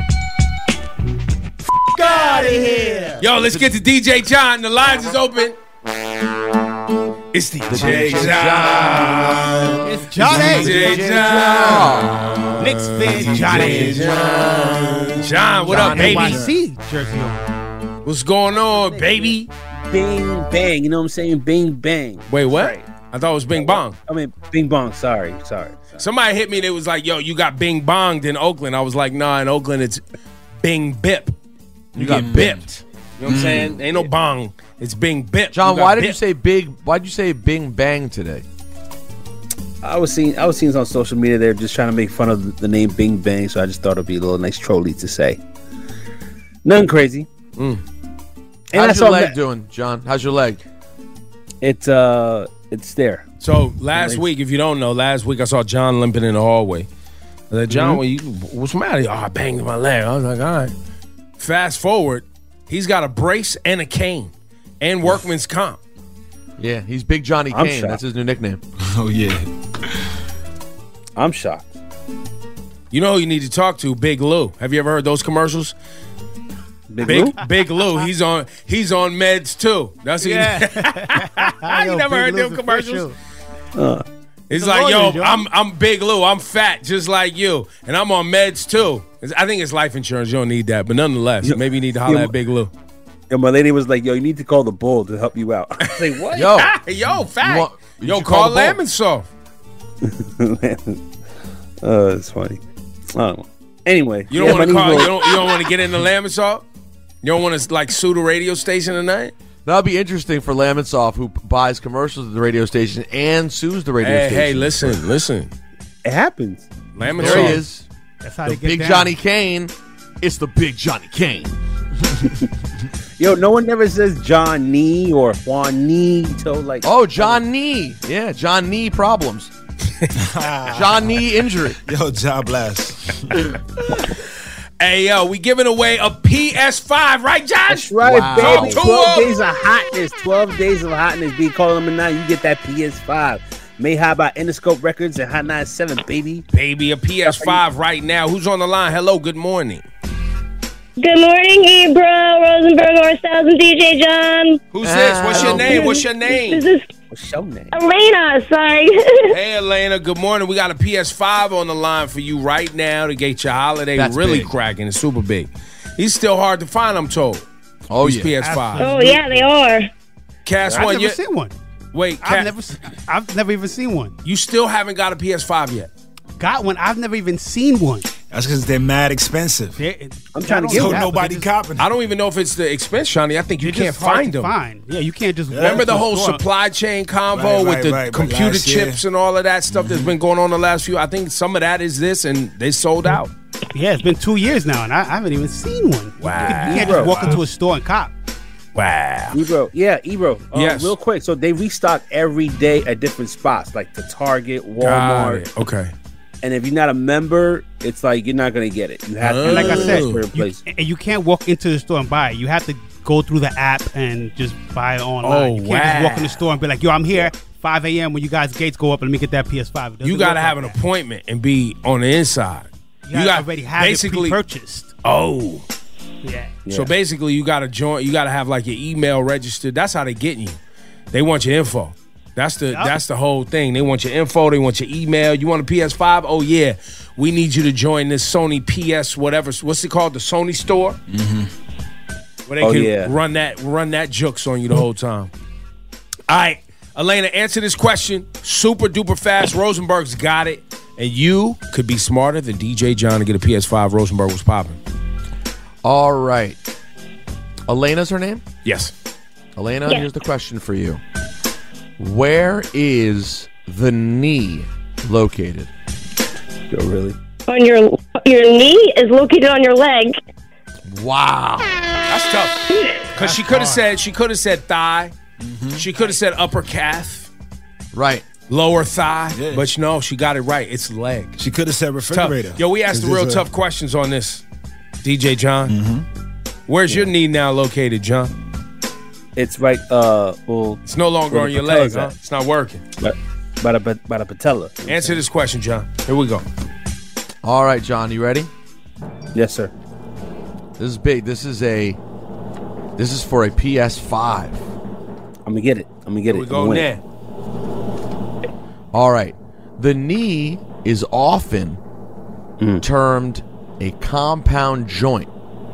Out of here. Yo, let's get to D J John. The lines is open. It's D J John. It's Johnny. D J John. Knicks fan Johnny. John. John, what up, N baby? Y C jersey on. What's going on, baby? Bing bang, you know what I'm saying? Bing bang. Wait, what? I thought it was Bing Bong. I mean, Bing bong. Sorry, sorry. Somebody hit me. They was like, "Yo, you got Bing Bonged in Oakland." I was like, "Nah, in Oakland it's Bing Bip. You, got get bipped. You know what I'm saying? Ain't no bong. It's Bing Bip." John, got why did you bipped. say big? Why did you say Bing Bang today? I was seeing, I was seeing on social media they're just trying to make fun of the name Bing Bang, so I just thought it'd be a little nice trolly to say. Nothing crazy. Mm. And I How's saw your leg Ma- doing, John? How's your leg? It's uh, it's there. So last week, if you don't know, last week I saw John limping in the hallway. I said, "John, Mhm. what you, what's the matter?" Oh, I banged my leg. I was like, "All right." Fast forward, he's got a brace and a cane and workman's comp. Yeah, he's Big Johnny I'm Kane. shocked. That's his new nickname. Oh yeah. I'm shocked. You know who you need to talk to? Big Lou. Have you ever heard those commercials? Big, Big Lou? Big Lou. He's on. He's on meds too. That's what Yeah. you, you Yo, never Big heard Lou's them commercials. official. Uh, It's The like, yo, lawyer, John. I'm I'm Big Lou. I'm fat, just like you, and I'm on meds too. It's- I think it's life insurance. You don't need that, but nonetheless, Yo- maybe you need to holler yo- at Big Lou. and my lady was like, "Yo, you need to call the bull to help you out." I was like, "What?" Yo, yo, fat. You want- you yo, should call call the bull. Lamb and Soft. Oh, it's funny. I don't know. Anyway, You don't yeah, want to my call. knees You were- don't. You don't want to get into Lamb and Soft. You don't want to like sue the radio station tonight. that'll be interesting for Lamonsoff, who buys commercials at the radio station and sues the radio Hey, station. hey, listen, listen. It happens. Lamb and There he Soft. is. That's how The they get Big down. Johnny Kane. It's the Big Johnny Kane. Yo, no one never says John Nee or Juan Nee. So like, Oh, John Knee. Yeah, John Knee problems. John Knee injury. Yo, job blast. Hey, yo, we giving away a P S five, right, Josh? that's right, Wow. baby. Two Twelve of- days of hotness. Twelve days of hotness. Be calling them now. You get that P S five. Made high by Interscope Records and Hot ninety-seven, baby. Baby, a P S five right now. Who's on the line? Hello, good morning. Good morning, Ebro, Rosenberg, Orstyles, and D J John. Who's this? What's your Hello. name? What's your name? This is What's your name? Elena. Sorry. Hey, Elena, good morning. We got a P S five on the line for you right now to get your holiday That's really big. cracking. It's super big. He's still hard to find, I'm told. Oh, These yeah. P S five. Oh yeah, they are. Cass I've one, never you, seen one. wait, I've Cass, never, se- I've never even seen one. you still haven't got a P S five yet. Got one. I've never even seen one. That's because they're mad expensive. They- I'm trying to not get only So one. that, but nobody they just- copping. I don't even know if it's the expense, Shawnee. I think you they're can't just hard find to them. Find. Yeah, you can't just. Remember walk the to whole store. supply chain convo Right, with right, the right, but computer last year- chips and all of that stuff that's been going on the last few? I think some of that is this, and they sold out. Yeah, it's been two years now, and I, I haven't even seen one. Wow. You, can, you can't Bro. just walk into a store and cop. Wow. Ebro, yeah, Ebro. Uh, Yes. Real quick, so they restock every day at different spots, like the Target, Got Walmart. it. Okay. And if you're not a member, it's like you're not gonna get it. You have to, And like I said, for a You, place. and you can't walk into the store and buy it. You have to go through the app and just buy it online. Oh, you can't just walk in wow. the store and be like, "Yo, I'm here, five a.m. when you guys' gates go up, and let me get that P S five." It You doesn't got to work have like an that. appointment and be on the inside. You, gotta already have basically it pre-purchased. Oh. Yeah. So basically, you got to join. You got to have like your email registered. That's how they getting you. They want your info. That's the Yup. that's the whole thing. They want your info. They want your email. You want a P S five? Oh yeah, we need you to join this Sony P S whatever. What's it called? The Sony store. Where they Oh, can yeah. run that run that jukes on you the whole time. All right, Elena, answer this question super duper fast. Rosenberg's got it, and you could be smarter than D J John to get a P S five. Rosenberg was popping. All right. Elena's her name? Yes. Elena, Yes. here's the question for you. Where is the knee located? Yo, really? On your your knee is located on your leg. Wow. That's tough. Because she could have said she could have said thigh. She could have said upper calf. Right. Lower thigh. Yeah. But no, she got it right. It's leg. She could have said refrigerator. Tough. Yo, we asked the 'Cause real there's a- tough questions on this. D J John. Where's your knee now located, John? It's right. Uh, well, It's no longer where on the your patella's leg, huh? at. It's not working. By, by the by the patella. Answer this question, John. Here we go. All right, John, you ready? Yes, sir. This is big. This is a this is for a P S five. I'm gonna get it. I'm gonna get Here it. we go I'm gonna win now. All right. The knee is often Mm. termed a compound joint.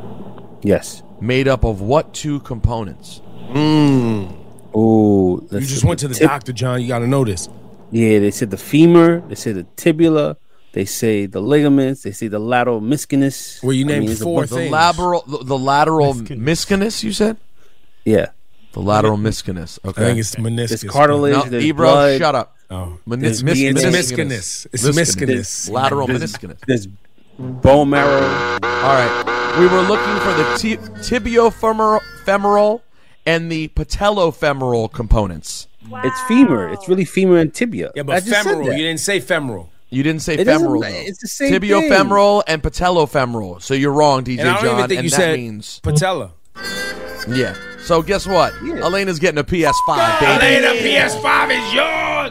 Yes. Made up of what two components? Mm. Oh, You just went to the doctor, John. You got to know this. Yeah, they said the femur. They said the tibula. They say the ligaments. They say the lateral meniscus. Well, you I named mean, it's a four bunch- The things. lateral the, the lateral meniscus, you said? Yeah. The lateral meniscus. Okay. I think it's meniscus. There's cartilage. No, there's Ebro, blood. shut up. Oh. Menis- There's mis- D N A. Meniscus. It's meniscus. Lateral There's- meniscus. There's bone marrow. All right. We were looking for the ti- tibiofemoral femoral and the patellofemoral components. It's femur. It's really femur and tibia. Yeah, I but just said femoral. that. You didn't say femoral. You didn't say It doesn't femoral. ma- though. it's the same Tibiofemoral and patellofemoral. So you're wrong, D J And I don't John. even think and you that said means patella. yeah. So guess what? Elena's getting a P S five, baby. Elena, P S five is yours.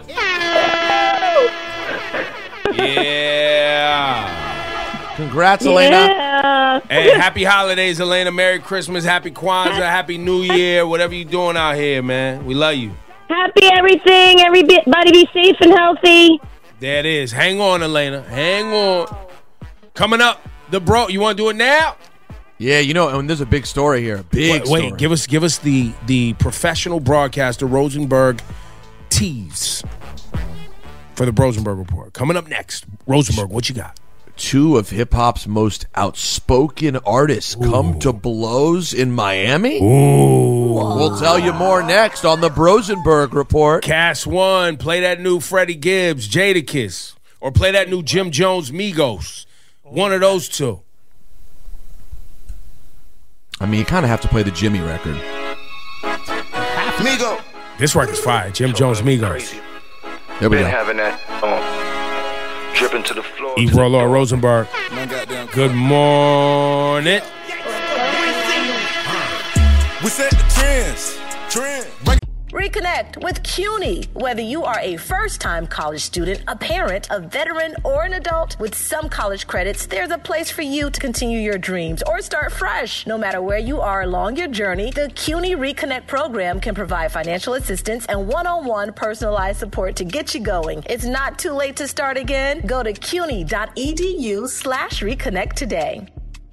Yeah. Congrats, Elena. Yeah. Hey, happy holidays, Elena. Merry Christmas, happy Kwanzaa, happy New Year, whatever you doing out here, man. We love you. Happy everything. Everybody be safe and healthy. There it is. Hang on, Elena. Hang on. Coming up, the bro. You want to do it now? Yeah, you know, and there's a big story here. Big Wait, wait, story. give us give us the the professional broadcaster Rosenberg tease for the Rosenberg Report. Coming up next, Rosenberg, what you got? Two of hip hop's most outspoken artists come to blows in Miami. Ooh. We'll tell you more next on the Rosenberg Report. Cast one, play that new Freddie Gibbs, Jadakiss, or play that new Jim Jones, Migos. One of those two. I mean, you kind of have to play the Jimmy record. Migo. This record's fire. Jim Jones, Migos. There we Been go. having that um, dripping to the floor. Ebro Law Rosenberg. Good morning. We set the trends. Trend. Bring Reconnect with CUNY. Whether you are a first-time college student, a parent, a veteran, or an adult, with some college credits, there's a place for you to continue your dreams or start fresh. No matter where you are along your journey, the CUNY Reconnect program can provide financial assistance and one-on-one personalized support to get you going. It's not too late to start again. Go to cuny.edu slash reconnect today.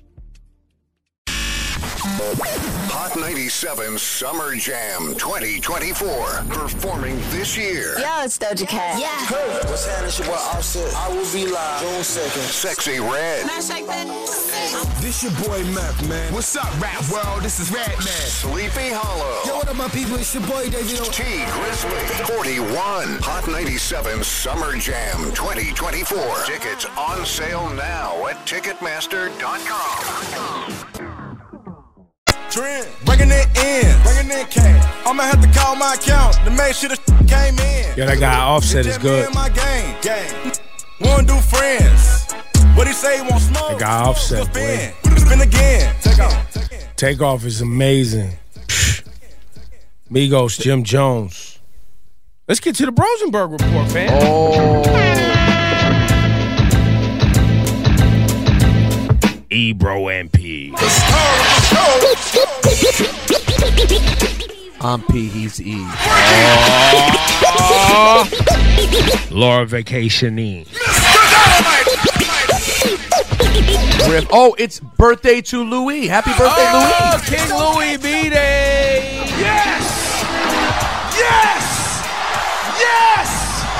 Hot ninety-seven Summer Jam twenty twenty-four. Performing this year. Yo, it's Doja Cat. Yeah. Hey, what's happening? It's your boy Offset. I will be live June second. Sexy Red. Can I shake that? This your boy Mac, man. What's up, rap world? This is Red Man. Sleepy Hollow. Yo, what up, my people? It's your boy David. T Grizzly. forty-one. Hot ninety-seven Summer Jam twenty twenty-four. Tickets on sale now at Ticketmaster dot com. Trend. Bringing it in. Bringing in cash. I'ma have to call my account to make sure the came in. Yo, that guy Offset is good. In my game. Game. Wanna do friends. What he say? He want smoke. That guy Offset, boy. Spin again. Take off. Takeoff is amazing. Migos, Jim Jones. Let's get to the Rosenberg Report, fam. Oh. Ebro M P. I'm P, he's E. Laura Vacationing. Real fans. Oh, it's birthday to Louis. Happy birthday, oh, Louis. King Louis B-Day. Yes! Yes! Yes!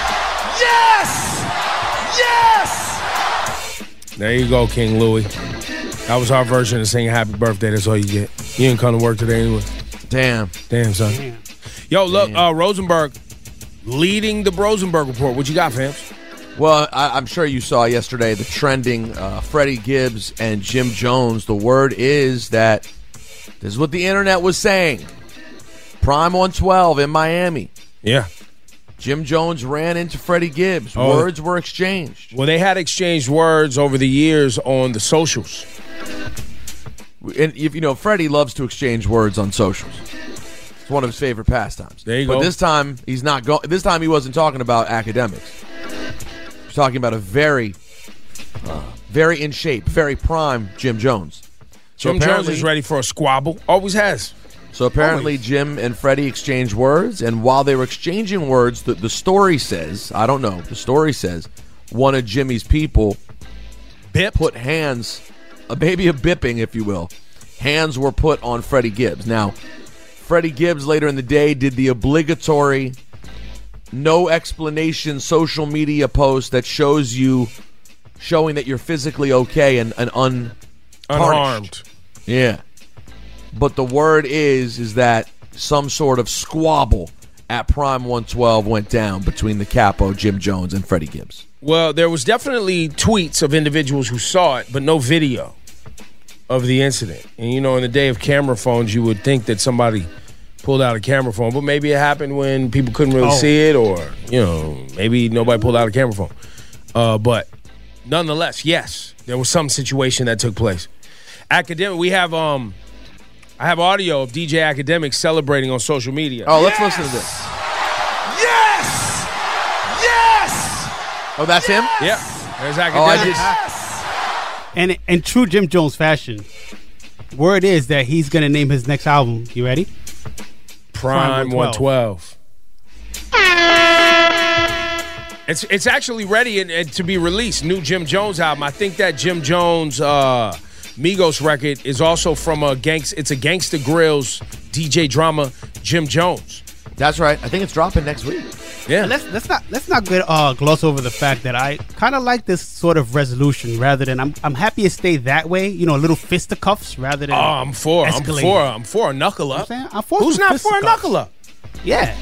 Yes! Yes! There you go, King Louis. That was our version of saying happy birthday. That's all you get. You didn't come to work today anyway. Damn. Damn, son. Damn. Yo, look, uh, Rosenberg leading the Rosenberg report. What you got, fam? Well, I, I'm sure you saw yesterday the trending uh, Freddie Gibbs and Jim Jones. The word is that this is what the internet was saying. Prime one twelve in Miami. Yeah. Jim Jones ran into Freddie Gibbs. Oh. Words were exchanged. Well, they had exchanged words over the years on the socials. And if you know, Freddie loves to exchange words on socials. It's one of his favorite pastimes. There you but go. But this time he's not going. This time he wasn't talking about academics. He's talking about a very, uh, very in shape, very prime Jim Jones. So Jim Jones is ready for a squabble. Always has. So apparently Jim and Freddie exchanged words, and while they were exchanging words, the, the story says, I don't know, the story says, one of Jimmy's people Bip. put hands, uh, maybe a bipping, if you will. Hands were put on Freddie Gibbs. Now, Freddie Gibbs later in the day did the obligatory no explanation social media post that shows you, showing that you're physically okay and, and un, unharmed. Yeah. But the word is is that some sort of squabble at Prime one twelve went down between the capo, Jim Jones, and Freddie Gibbs. Well, there was definitely tweets of individuals who saw it, but no video of the incident. And, you know, in the day of camera phones, you would think that somebody pulled out a camera phone, but maybe it happened when people couldn't really Oh. see it, or, you know, maybe nobody pulled out a camera phone. Uh, but nonetheless, yes, there was some situation that took place. Academic, we have... um. I have audio of D J Academic celebrating on social media. Oh, let's listen to this. Yes! Yes! Oh, that's him? Yeah. There's Oh, I Academic. did. And in true Jim Jones fashion, word is that he's going to name his next album. You ready? Prime one twelve. It's it's actually ready and, and to be released. New Jim Jones album. I think that Jim Jones uh, Migos record is also from a gangs. It's a Gangsta Grills D J drama. Jim Jones. That's right. I think it's dropping next week. Yeah. Let's let's not let's not get, uh, gloss over the fact that I kind of like this sort of resolution rather than I'm I'm happy it stayed that way. You know, a little fisticuffs rather than. Oh, I'm for. I'm escalating. for. I'm for a knuckle up. You know what I'm saying? I'm for Who's some not for a fisticuffs. knuckle up? Yeah.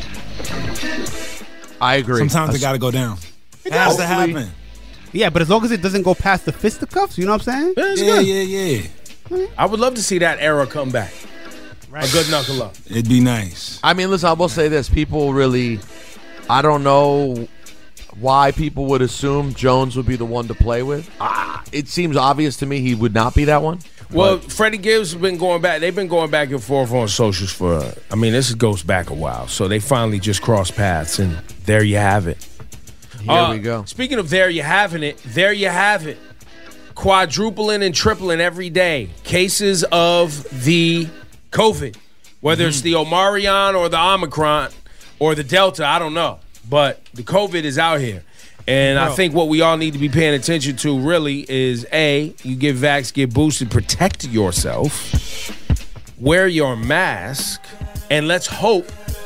I agree. Sometimes it That's- got to go down. It has to Hopefully- happen. Yeah, but as long as it doesn't go past the fisticuffs, you know what I'm saying? It's Yeah, good. yeah, yeah. I would love to see that era come back. A good knuckle up. It'd be nice. I mean, listen, I will say this. People really, I don't know why people would assume Jones would be the one to play with. Ah, it seems obvious to me he would not be that one. Well, Freddie Gibbs has been going back. They've been going back and forth on socials for, I mean, this goes back a while. So they finally just crossed paths, and there you have it. Here Uh, we go. Speaking of there you having it, there you have it. Quadrupling and tripling every day. Cases of the COVID, whether Mm-hmm. it's the Omarion or the Omicron or the Delta, I don't know. But the COVID is out here. And I Bro. think what we all need to be paying attention to really is, A, you get vaxxed, get boosted, protect yourself, wear your mask, and let's hope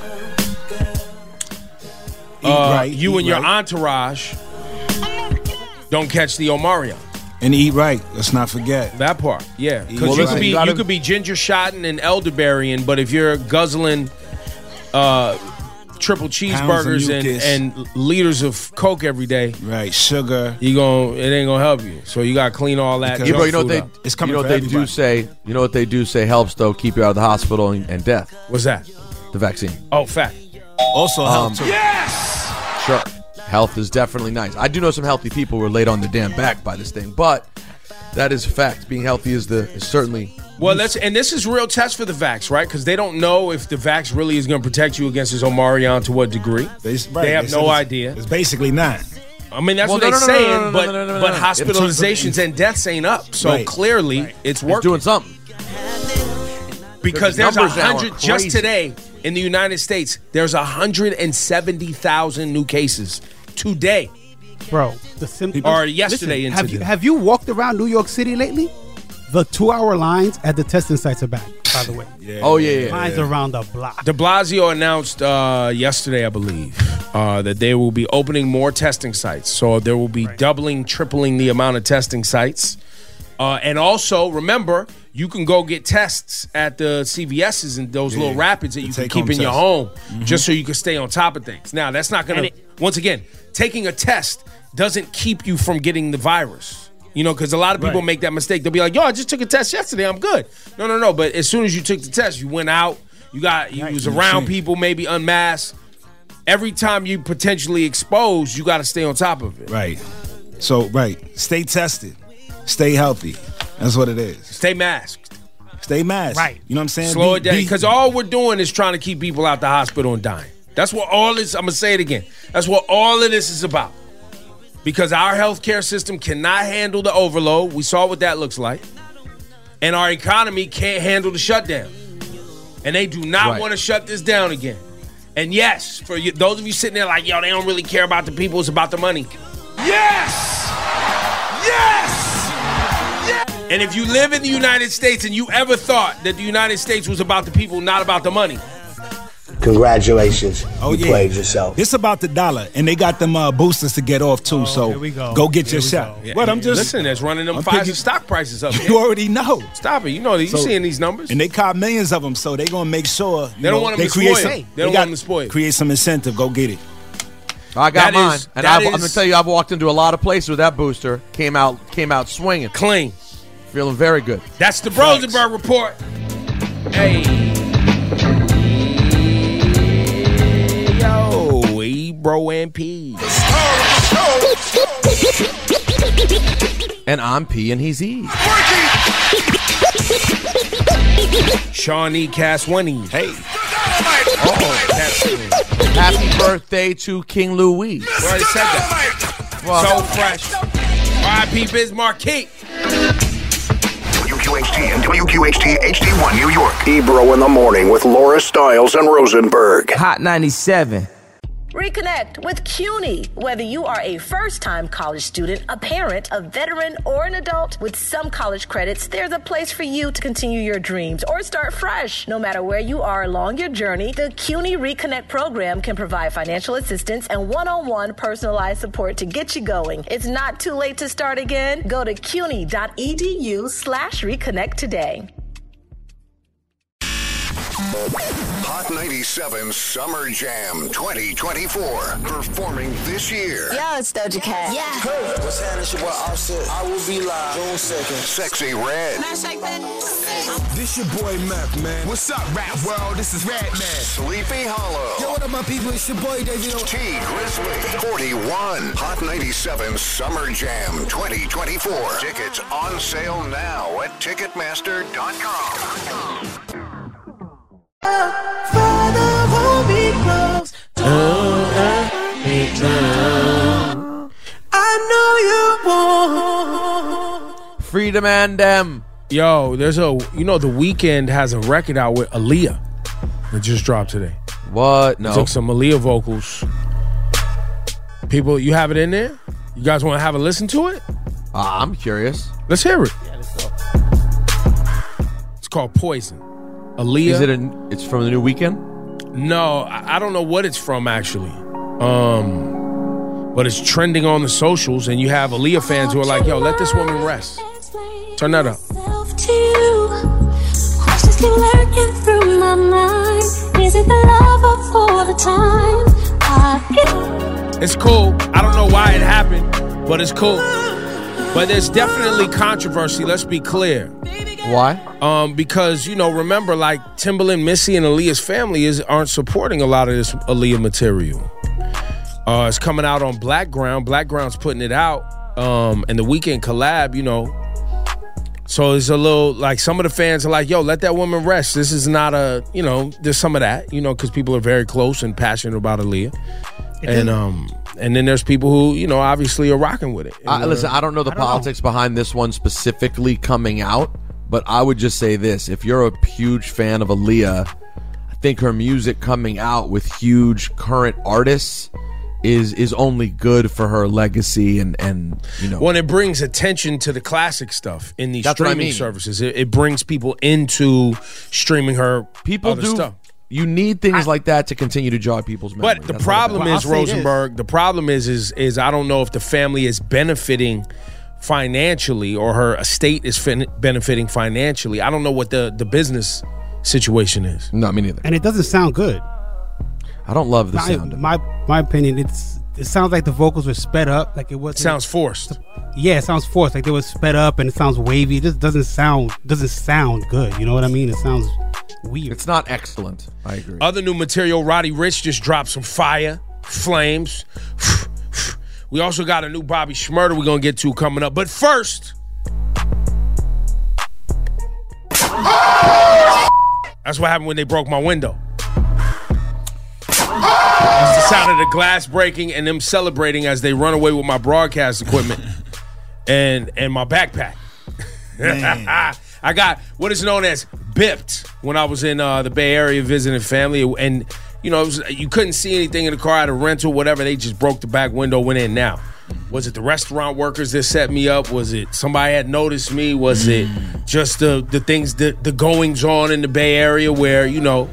Eat uh, right. you eat and your right. entourage don't catch the Omarion. And eat right. Let's not forget. That part, yeah. Because Well, you, listen, could be, you gotta- you could be ginger shotting and elderberrying, but if you're guzzling uh, triple cheeseburgers and, mucus. and liters of Coke every day, Right. Sugar. you gon' it ain't gonna help you. So you gotta clean all that. Because- junk Bro, you know what food they, up. It's coming you know for what they do everybody. say. You know what they do say helps though keep you out of the hospital and, and death. What's that? The vaccine. Oh, fact. Also Um, help too. Sure. Health is definitely nice. I do know some healthy people who are laid on their damn back by this thing, but that is a fact. Being healthy is the is certainly. Well, let's and this is real test for the vax, right? Because they don't know if the vax really is going to protect you against this Omarion to what degree. They, They have said no it's- idea. It's basically not. I mean, that's Well, what no, they're no, no, saying, no, no, but no, no, no, but no. hospitalizations and deaths ain't up. So Right. clearly, Right. it's He's working. doing something. Because The there's a numbers now are hundred just crazy. today in the United States. There's a hundred and seventy thousand new cases today. Bro, the symptoms. Or yesterday Listen, have you incident. have you walked around New York City lately? The two-hour lines at the testing sites are back, by the way. Yeah. Oh, yeah, yeah. Lines yeah. around the block. De Blasio announced uh, yesterday, I believe, uh, that they will be opening more testing sites. So there will be right. doubling, tripling the amount of testing sites. Uh, and also, remember, you can go get tests at the C V S's and those yeah. little rapids that you can keep in your home mm-hmm. just so you can stay on top of things. Now, that's not going to, once again, taking a test doesn't keep you from getting the virus. You know, because a lot of people right. make that mistake. They'll be like, yo, I just took a test yesterday. I'm good. No, no, no. But as soon as you took the test, you went out. You got you right. was around people, maybe unmasked. Every time you potentially exposed, you got to stay on top of it. Right. So, right. Stay tested. Stay healthy. That's what it is. Stay masked. Stay masked. Right. You know what I'm saying? Slow be, it down. Because all we're doing is trying to keep people out the hospital and dying. That's what all this, I'm going to say it again. That's what all of this is about. Because our healthcare system cannot handle the overload. We saw what that looks like. And our economy can't handle the shutdown. And they do not right. want to shut this down again. And yes, for you, those of you sitting there like, yo, they don't really care about the people. It's about the money. Yes! Yes! Yes! And if you live in the United States and you ever thought that the United States was about the people, not about the money, congratulations. Oh, you yeah. played yourself. It's about the dollar, and they got them uh, boosters to get off, too, oh, so we go. go get here your shot. Yeah, but I'm just... Listen, that's running them I'm Pfizer picking, stock prices up. You already know. Stop it. You know, you so, seeing these numbers. And they caught millions of them, so they going to make sure... They don't know, want them to spoil. Some, they, they don't want them to spoil. Create some incentive. Go get it. I got that mine, is, and I've, is, I'm going to tell you, I've walked into a lot of places with that booster. Came out came out swinging. Clean. Feeling very good. That's the Rosenberg Report. Hey. Bro and P. And I'm P and he's E. Shawnee Caswani. Hey. Oh, that's happy birthday to King Louis. We already said that. Well, so fresh. R I P Biz Marquis. W Q H T and W Q H T H D one New York. Ebro in the morning with Laura Stiles and Rosenberg. Hot ninety-seven. Reconnect with CUNY. Whether you are a first-time college student, a parent, a veteran, or an adult, with some college credits, there's a place for you to continue your dreams or start fresh. No matter where you are along your journey, the CUNY Reconnect program can provide financial assistance and one-on-one personalized support to get you going. It's not too late to start again. Go to cuny.edu slash reconnect today. Hot ninety-seven Summer Jam twenty twenty-four. Performing this year. Yo, it's Doja Cat. Yeah. Hey, what's happening? It's your boy Offset. I will be live June second. Sexy Red. This your boy Mac, man. What's up, rap world? This is Red Man. Sleepy Hollow. Yo, what up, my people? It's your boy David. T Grizzly. forty-one. Hot ninety-seven Summer Jam twenty twenty-four. Tickets on sale now at Ticketmaster dot com. Father, hold me close. Don't let me drown. I know you want Freedom and them. Yo, there's a, you know, The Weeknd has a record out with Aaliyah that just dropped today. What? No. He took some Aaliyah vocals. People, you have it in there? You guys want to have a listen to it? Uh, I'm curious. Let's hear it. Yeah, let's go. It's called Poison. Aaliyah. Is it a, it's from the new Weeknd? No, I, I don't know what it's from actually. Um, but it's trending on the socials, and you have Aaliyah fans who are like, yo, let this woman rest. Turn that up. It's cool. I don't know why it happened, but it's cool. But there's definitely controversy, let's be clear. Why? Um, because, you know, remember, like, Timbaland, Missy, and Aaliyah's family is aren't supporting a lot of this Aaliyah material. Uh, it's coming out on Blackground. Blackground's putting it out. Um, and the Weeknd collab, you know. So it's a little, like, some of the fans are like, yo, let that woman rest. This is not a, you know, there's some of that, you know, because people are very close and passionate about Aaliyah. And, um... And then there's people who, you know, obviously are rocking with it. Uh, listen, I don't know the don't politics know. behind this one specifically coming out, but I would just say this. If you're a huge fan of Aaliyah, I think her music coming out with huge current artists is is only good for her legacy and and you know. When it brings attention to the classic stuff in these That's what I streaming mean. services, it, it brings people into streaming her People other do. stuff. You need things like that to continue to jog people's memory. But the That's what problem it is, Rosenberg, the problem is, is, is I don't know if the family is benefiting financially or her estate is fin- benefiting financially. I don't know what the, the business situation is. No, me neither. And it doesn't sound good. I don't love the my, sound of my my opinion, it's it sounds like the vocals were sped up, like it was. Sounds forced. Yeah, it sounds forced, like they were sped up, and it sounds wavy. It just doesn't sound doesn't sound good. You know what I mean? It sounds weird. It's not excellent. I agree. Other new material, Roddy Ricch just dropped some fire, flames. We also got a new Bobby Shmurda we're going to get to coming up. But first, that's what happened when they broke my window. That's the sound of the glass breaking and them celebrating as they run away with my broadcast equipment and and my backpack. I got what is known as bipped when I was in uh, the Bay Area visiting family, and you know it was, you couldn't see anything in the car. I had a rental, whatever. They just broke the back window, went in. Now, was it the restaurant workers that set me up? Was it somebody had noticed me? Was it just the the things the the goings on in the Bay Area where you know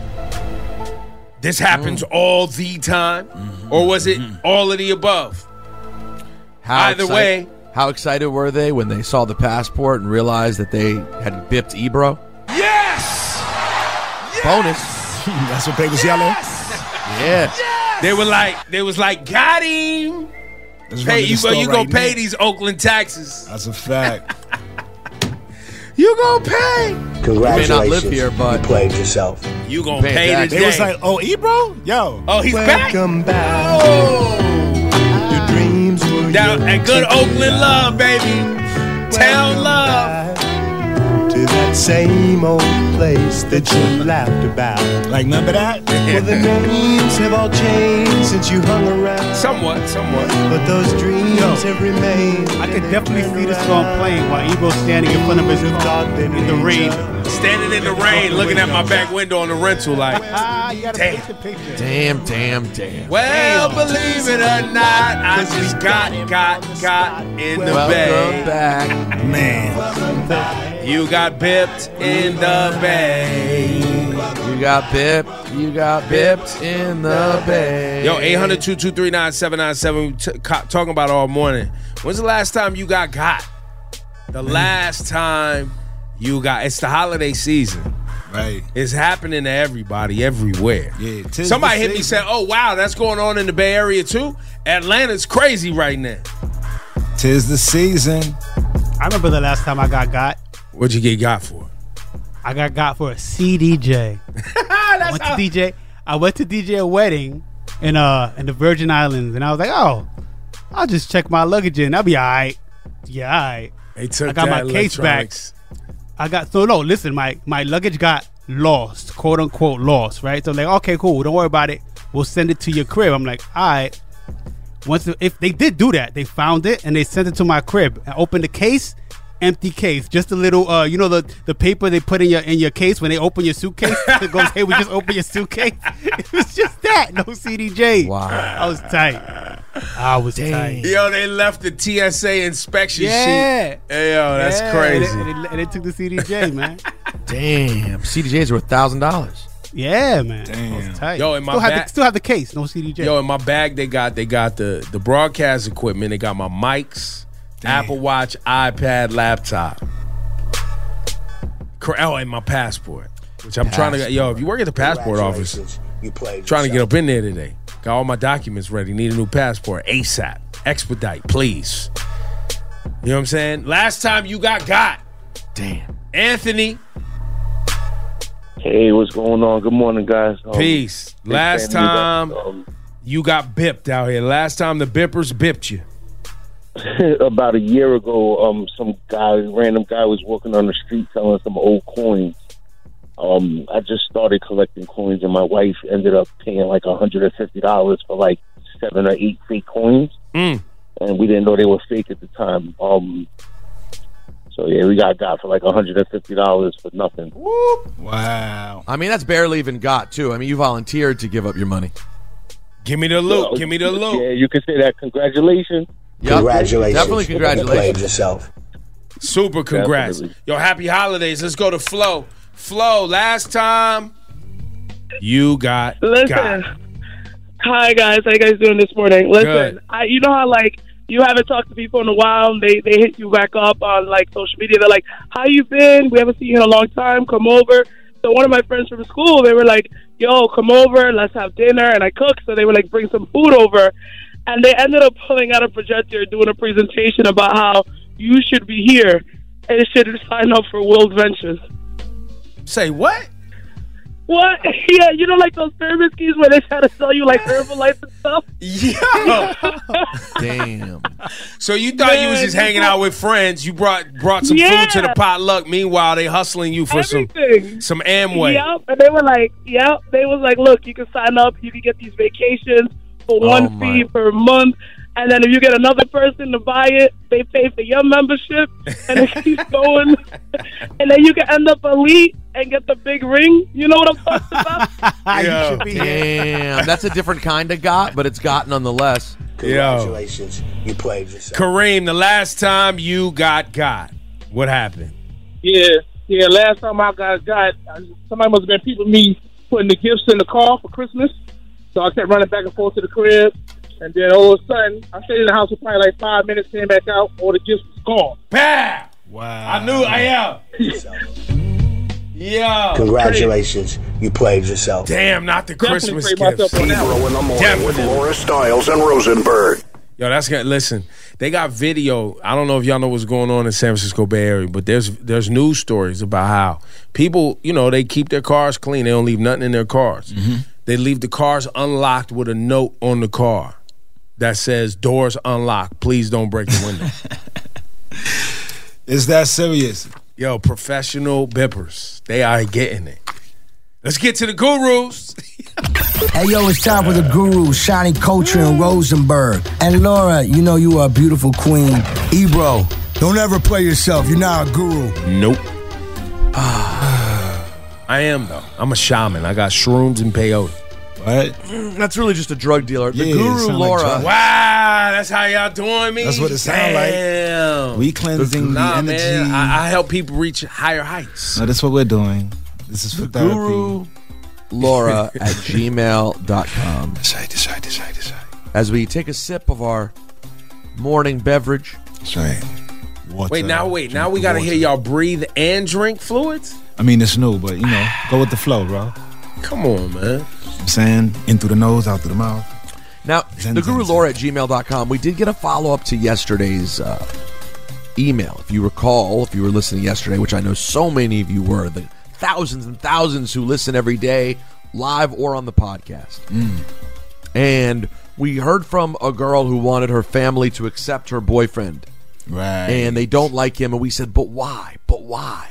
this happens all the time, or was it all of the above? How Either excite- way. How excited were they when they saw the passport and realized that they had bipped Ebro? Yes! Bonus. That's what they was yelling. Yeah. They were like, they was like, got him. Let's Pay, run to the you store you gonna right pay now. these Oakland taxes. That's a fact. You gonna pay. Congratulations. You may not live here, but you played yourself. You gonna pay, taxes. today. They was like, oh, Ebro? Yo. Oh, he's Welcome back. back. Oh. Your dreams were Down your at good ticket Oakland love, baby. Town love. to that same old place that you laughed about. Like, remember that? Well, the names have all changed since you hung around. Somewhat, somewhat. But those dreams have remained. I could definitely see this song playing while Ebro's standing in front of his car in the rain. Standing in the rain, looking at my back window on the rental, like, Ah, you gotta Damn. take the picture. Damn, damn, damn. well, believe it or not, I just got, got, got in the Welcome bay. back. Man. You got bipped in the bay. You got bipped. You got bipped in the bay. Yo, eight hundred, two two three, nine seven nine seven. We t- co- talking about it all morning. When's the last time you got got? The last time you got. It's the holiday season. Right. It's happening to everybody, everywhere. Yeah. tis Somebody the hit me season. said, oh, wow, that's going on in the Bay Area too? Atlanta's crazy right now. Tis the season. I remember the last time I got got. What'd you get got for? I got got for a C D J. I went to D J. I went to D J a wedding in uh in the Virgin Islands, and I was like, oh, I'll just check my luggage in. I'll be all right. Yeah, all right. They took I got my that case back. electronics. I got so no. Listen, my my luggage got lost, quote unquote lost, right? So like, okay, cool. Don't worry about it. We'll send it to your crib. I'm like, all right. Once the, if they did do that, they found it and they sent it to my crib. I opened the case. Empty case, just a little, uh, you know the the paper they put in your in your case when they open your suitcase. It goes, hey, we just opened your suitcase. It was just that, no C D J. Wow, I was tight. I was tight. Yo, they left the T S A inspection Yeah. sheet. Hey, yo, that's Yeah, crazy. And they, and they- and they took the C D J, man. Damn. C D Js were a thousand dollars. Yeah, man. I Damn. was tight. Yo, in my still, have back- the, still have the case, no C D J. Yo, in my bag, they got they got the the broadcast equipment. They got my mics, Apple Watch, iPad, laptop. Cor- Oh, and my passport, which I'm trying to get. Yo, if you work at the passport office, Congratulations. You played trying to get yourself. up in there today. Got all my documents ready. Need a new passport ASAP. Expedite, please. You know what I'm saying? Last time you got got. Damn. Anthony, Hey, what's going on? Good morning, guys. Um, peace. big Last fan of you time guys. Um, you got bipped out here. Last time the bippers bipped you. about a year ago, um, some guy, random guy, was walking on the street selling some old coins. Um, I just started collecting coins, and my wife ended up paying like one hundred fifty dollars for like seven or eight fake coins, Mm. and we didn't know they were fake at the time. Um, so yeah, we got got for like one hundred fifty dollars for nothing. Wow. I mean, that's barely even got, too. I mean, you volunteered to give up your money. Give me the loot. Give me the loot. Yeah, you can say that. Congratulations. Yep. Congratulations. Definitely congratulations. You played yourself. Super congrats. Definitely. Yo, happy holidays. Let's go to Flo. Flo, last time you got Listen. got. Hi guys, how you guys doing this morning? Listen, Good. I, you know how like you haven't talked to people in a while, and they they hit you back up on like social media. They're like, "How you been? We haven't seen you in a long time. Come over." So one of my friends from school, they were like, "Yo, come over. Let's have dinner." And I cook, so they were like, "Bring some food over." And they ended up pulling out a projector, doing a presentation about how you should be here and should sign up for World Ventures. Say what? What? Yeah, you know, like those pyramid schemes where they try to sell you like Herbalife and stuff. Yeah. Damn. So you thought you was just hanging out with friends. You brought brought some Yeah. food to the potluck. Meanwhile, they hustling you for Everything. some some Amway. Yep, and they were like, yep, they was like, look, you can sign up, you can get these vacations for Oh, one my. fee per month, and then if you get another person to buy it, they pay for your membership, and it keeps going, and then you can end up elite and get the big ring. You know what I'm talking about? You should be here. Damn. That's a different kind of got, but it's got nonetheless. Congratulations. You played yourself. Kareem, the last time you got got, what happened? Yeah, yeah. Last time I got got, somebody must have been peeping me putting the gifts in the car for Christmas. So I kept running back and forth to the crib, and then all of a sudden, I stayed in the house for probably like five minutes, came back out, all the gifts was gone. Bam! Wow. I knew I am. Yeah. Congratulations. You played yourself. Damn, not the Definitely Christmas prayed myself gifts. on that one. Ebro in the morning with Definitely. Laura Stiles and Rosenberg. Yo, that's good. Listen, they got video. I don't know if y'all know what's going on in San Francisco Bay Area, but there's there's news stories about how people, you know, they keep their cars clean. They don't leave nothing in their cars. Mm-hmm. They leave the cars unlocked with a note on the car that says "Doors unlocked. Please don't break the window." Is that serious? Yo, professional bippers, they are getting it. Let's get to the gurus. Hey, yo, it's time for the gurus, Shani Culture and Rosenberg. And Laura, you know you are a beautiful queen. Ebro, don't ever play yourself. You're not a guru. Nope. I am, though. I'm a shaman. I got shrooms and peyote. What? That's really just a drug dealer. The Yeah, it guru sound like Laura. drugs. Wow, that's how y'all doing me? That's what it sound like. Damn. We cleansing Nah, the energy. man. I, I help people reach higher heights. No, that's what we're doing. This is for therapy. Guru Laura at gmail dot com. Decide, decide, decide, decide. As we take a sip of our morning beverage. That's right. Water, Wait, now wait. Now drink we the got to water. hear y'all breathe and drink fluids? I mean, it's new, but, you know, go with the flow, bro. Come on, man. I'm saying in through the nose, out through the mouth. Now, Zen, the zen, Guru zen. Laura at gmail dot com. We did get a follow-up to yesterday's uh, email. If you recall, if you were listening yesterday, which I know so many of you were, the thousands and thousands who listen every day, live or on the podcast. Mm. And we heard from a girl who wanted her family to accept her boyfriend. Right. And they don't like him. And we said, but why? But why?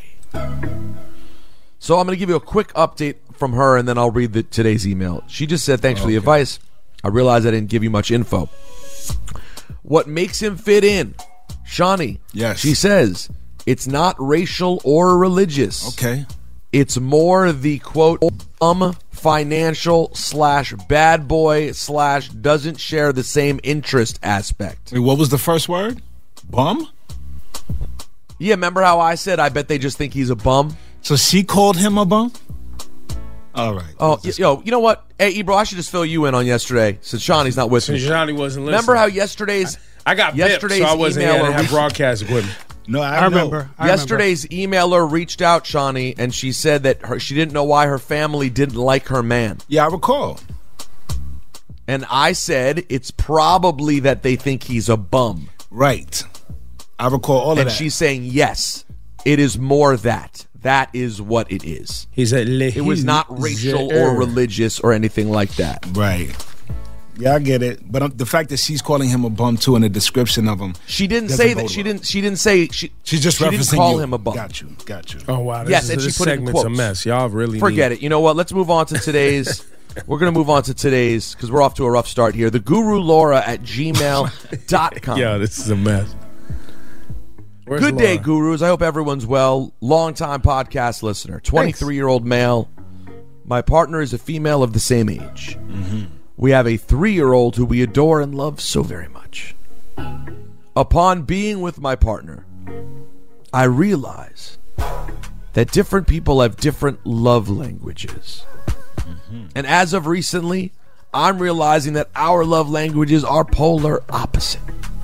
So I'm going to give you a quick update from her, and then I'll read the, today's email. She just said, thanks for the advice. I realize I didn't give you much info. What makes him fit in? Shawnee. Yes. She says, it's not racial or religious. Okay. It's more the, quote, um, financial slash bad boy slash doesn't share the same interest aspect. Wait, what was the first word? Bum? Yeah, remember how I said I bet they just think he's a bum? So she called him a bum? All right. Oh, y- yo, you know what? Hey, Ebro, I should just fill you in on yesterday since Shawnee's not with me. Since Johnny wasn't listening. Remember how yesterday's I got yesterday's yesterday's so I wasn't here. I emailer didn't have reached- broadcast equipment. No, I, I remember. I yesterday's emailer reached out, Shawnee, and she said that her, she didn't know why her family didn't like her man. Yeah, I recall. And I said it's probably that they think he's a bum. Right. I recall all of And that. she's saying, yes, it is more that. That is what it is. He's a It was not racial or religious or anything like that. Right. Yeah, I get it. But um, the fact that she's calling him a bum too in the description of him. She didn't doesn't say that. bode She well. didn't. She didn't say. She. She's just she referencing didn't call you. him a bum. Got you. Got you. Oh wow. This Yes, is, and she this put it in segment's a quotes. mess. Y'all really Forget need... it. You know what? Let's move on to today's. We're going to move on to today's because we're off to a rough start here. The Guru Laura at gmail dot com. Yeah, this is a mess. Where's Good day, Laura? Gurus. I hope everyone's well. Longtime podcast listener, twenty-three-year-old male. My partner is a female of the same age. Mm-hmm. we have a three-year-old who we adore and love so very much. Upon being with my partner, I realize that different people have different love languages. Mm-hmm. And as of recently, I'm realizing that our love languages are polar opposite.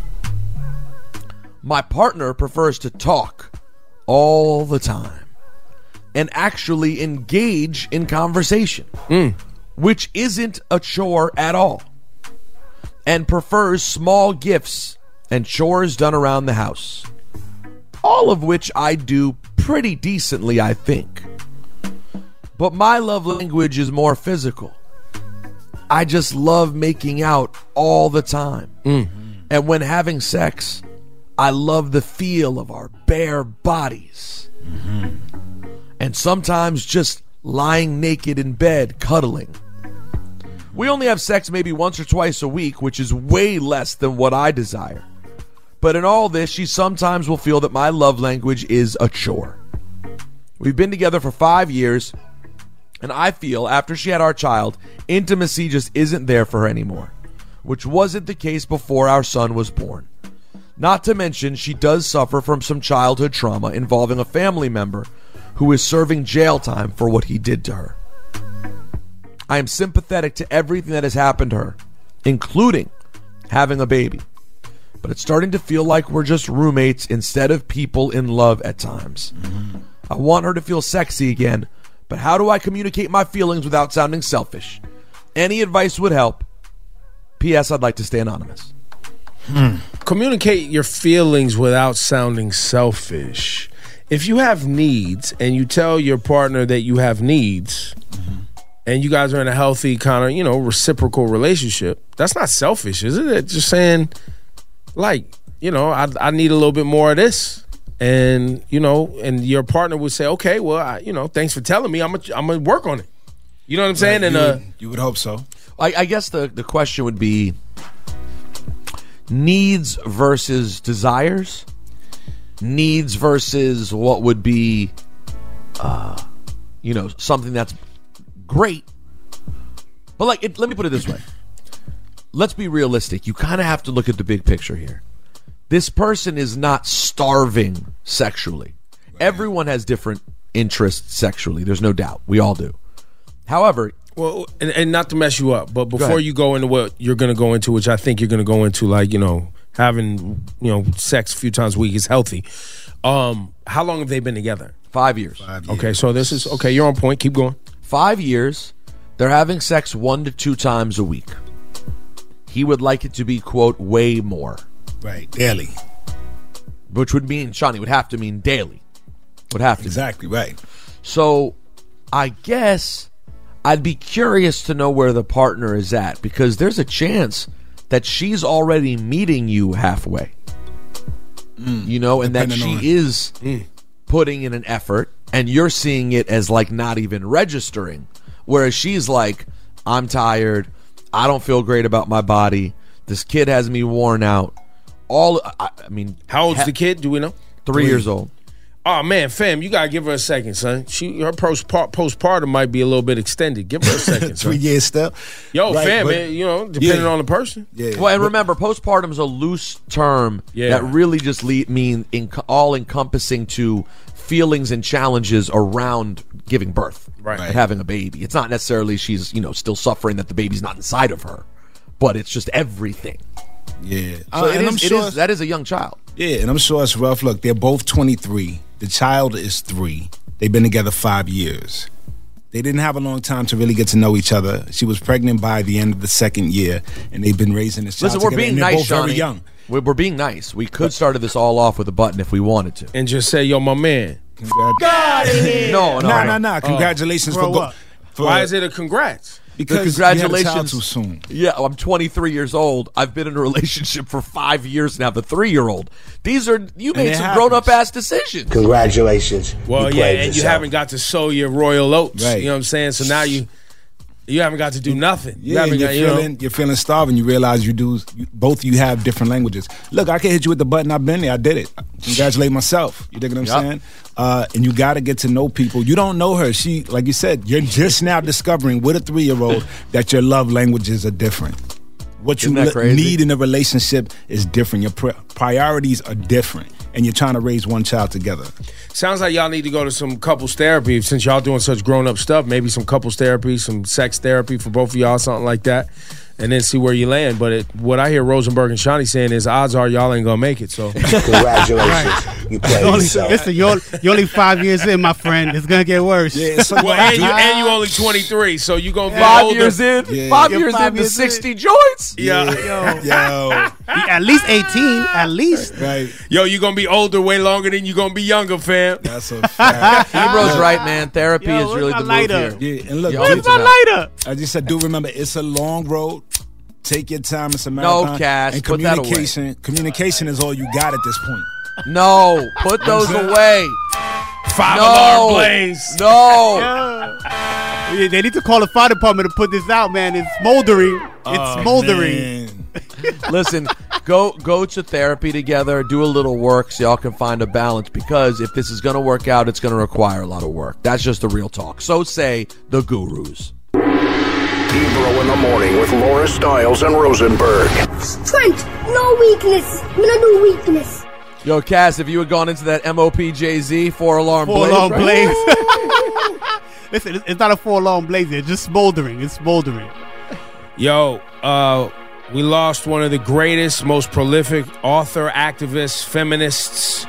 My partner prefers to talk all the time and actually engage in conversation, mm. which isn't a chore at all, and prefers small gifts and chores done around the house, all of which I do pretty decently, I think. But my love language is more physical. I just love making out all the time. Mm. And when having sex, I love the feel of our bare bodies. Mm-hmm. And sometimes just lying naked in bed, cuddling. We only have sex maybe once or twice a week, which is way less than what I desire. But in all this, she sometimes will feel that my love language is a chore. We've been together for five years, and I feel after she had our child, intimacy just isn't there for her anymore, which wasn't the case before our son was born. Not to mention, she does suffer from some childhood trauma involving a family member who is serving jail time for what he did to her. I am sympathetic to everything that has happened to her, including having a baby. But it's starting to feel like we're just roommates instead of people in love at times. Mm-hmm. I want her to feel sexy again, but how do I communicate my feelings without sounding selfish? Any advice would help. P S. I'd like to stay anonymous. Hmm. Communicate your feelings without sounding selfish. If you have needs and you tell your partner that you have needs, mm-hmm. and you guys are in a healthy kind of, you know, reciprocal relationship, that's not selfish, is it? It's just saying, like, you know, I, I need a little bit more of this. And, you know, and your partner would say, okay, well, I, you know, thanks for telling me. I'm going I'm to work on it. You know what I'm saying? Right, and you, uh, would, you would hope so. I, I guess the, the question would be needs versus desires. Needs versus what would be, uh, you know, something that's great. But, like, it, let me put it this way. Let's be realistic. You kind of have to look at the big picture here. This person is not starving sexually. Right. Everyone has different interests sexually. There's no doubt. We all do. However, well, and, and not to mess you up, but before go you go into what you're going to go into, which I think you're going to go into, like, you know, having, you know, sex a few times a week is healthy. Um, how long have they been together? Five years. Five years. Okay, so this is okay. You're on point. Keep going. Five years. They're having sex one to two times a week. He would like it to be, quote, way more. Right, daily. Which would mean, Shawnee, would have to mean daily. Would have to. Exactly, mean. right. So, I guess I'd be curious to know where the partner is at, because there's a chance that she's already meeting you halfway. Mm, you know, and that she on. is mm. putting in an effort, and you're seeing it as, like, not even registering. Whereas she's like, I'm tired. I don't feel great about my body. This kid has me worn out. All I, I mean, how old's ha- the kid? Do we know? Three, three years old. Oh man, fam, you gotta give her a second, son. She her postpart, postpartum might be a little bit extended. Give her a second. Three years still. Yo, right, fam, but, man, you know, depending yeah. on the person. Yeah. Well, and remember, postpartum is a loose term yeah. that really just le- mean in, all encompassing to feelings and challenges around giving birth, right, and having a baby. It's not necessarily she's you know still suffering that the baby's not inside of her, but it's just everything. Yeah, so uh, it and is, I'm sure it is, that is a young child. Yeah, and I'm sure it's rough. Look, they're both twenty-three. The child is three. They've been together five years. They didn't have a long time to really get to know each other. She was pregnant by the end of the second year, and they've been raising this child Listen, we're together. being and they're nice, both Shawnee. very young. We're, we're being nice. We could started this all off with a button if we wanted to, and just say, "Yo, my man." Got it. No, no, no, no, no, no. Congratulations uh, for, go- for Why is it a congrats? Because congratulations you had a child too soon. Yeah, I'm twenty-three years old. I've been in a relationship for five years now. The three-year-old. These are you made some grown-up ass decisions. Congratulations. Well, you yeah, and yourself. you haven't got to sow your royal oats. Right. You know what I'm saying? So now you, You haven't got to do nothing. You Yeah, haven't and you're got, you know- feeling you're feeling starving. You realize you do you, both. Of you have different languages. Look, I can hit you with the button. I've been there. I did it. Congratulate myself. You dig what I'm Yep. saying? Uh, and you got to get to know people. You don't know her. She, like you said, you're just now discovering with a three year old that your love languages are different. What you Isn't that li- crazy? need in a relationship is different. Your pri- priorities are different, and you're trying to raise one child together. Sounds like y'all need to go to some couples therapy since y'all doing such grown up stuff. Maybe some couples therapy, some sex therapy for both of y'all, something like that, and then see where you land. But it, what I hear Rosenberg and Shawnee saying is, odds are y'all ain't gonna make it. So Congratulations, you played Only, yourself. listen, you're, you're only five years in, my friend. It's gonna get worse. Yeah, it's well, and you and you only twenty-three, so you gonna be Five older. years in, Yeah. five You're years five in to years in. sixty joints. Yeah. Yo, Yo, at least eighteen, at least. right? Yo, you gonna be older way longer than you gonna be younger, fam. That's a fact. Ebro's right, man. Therapy Yo, is where's really my the lighter? move here. Yeah, and look, Yo, just- where's my lighter? I just said, do remember, it's a long road. Take your time. It's a No, marathon. Cass, and put that away. communication. Communication is all you got at this point. No, put those away. Five No. alarm blaze. No. Yeah, they need to call the fire department to put this out, man. It's smoldering. It's Oh, smoldering. man. Listen, go go to therapy together, do a little work so y'all can find a balance, because if this is going to work out, it's going to require a lot of work. That's just the real talk. So say the gurus. Ebro in the morning with Laura Stiles and Rosenberg. Strength, no weakness. I'm gonna do weakness. Yo, Cass, if you had gone into that M O P J Z four alarm Four blaze, alarm right? blaze. Listen, it's- it's not a four alarm blaze. It's just smoldering. It's smoldering. Yo, uh, we lost one of the greatest, most prolific author, activists, feminists.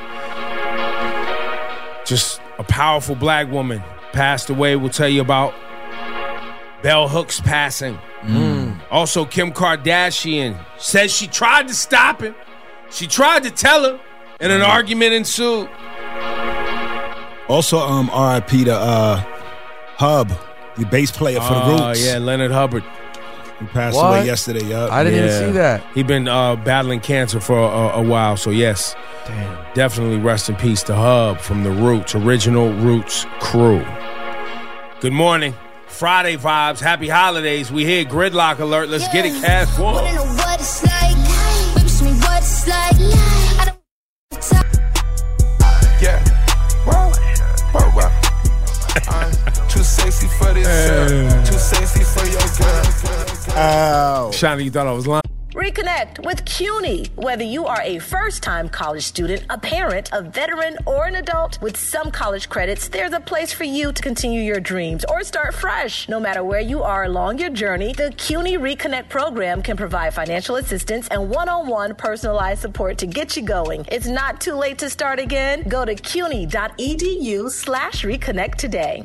Just a powerful black woman passed away. We'll tell you about Bell Hooks passing. Mm. Also, Kim Kardashian says she tried to stop him. She tried to tell him, and an argument ensued. Also, um, R I P to uh, Hub, the bass player for the Oh, Roots. yeah, Leonard Hubbard. He passed What? away yesterday. Yup. I didn't even see that. He been uh, battling cancer for a, a while, so yes. Damn. Definitely rest in peace to Hub from the Roots, original Roots crew. Good morning. Friday vibes. Happy holidays. We here. Gridlock alert. Let's get it, Cash One. Wanna know what it's like? Baby, show me what it's like. I don't Yeah. Whoa, whoa, whoa. I'm too sexy for this shirt. Too sexy for your girl. Ow. Shiny, you thought I was lying? Reconnect with CUNY. Whether you are a first-time college student, a parent, a veteran, or an adult, with some college credits, there's a place for you to continue your dreams or start fresh. No matter where you are along your journey, the CUNY Reconnect program can provide financial assistance and one-on-one personalized support to get you going. It's not too late to start again. Go to cuny.edu slash reconnect today.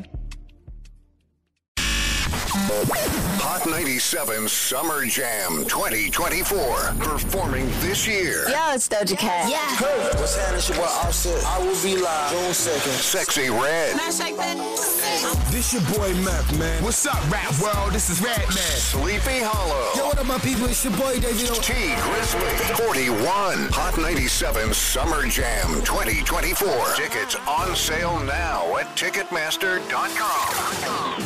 Hot ninety-seven Summer Jam twenty twenty-four. Performing this year. Yo, it's Doja Cat. Yeah. Hey, what's happening? It's your boy Offset. I will be live June second. Sexy Red. This your boy Meth, man. What's up, rap world? This is Red Man. Sleepy Hollow. Yo, what up, my people? It's your boy, David. T Grizzly. forty-one. Hot ninety-seven Summer Jam twenty twenty-four. Tickets on sale now at Ticketmaster dot com.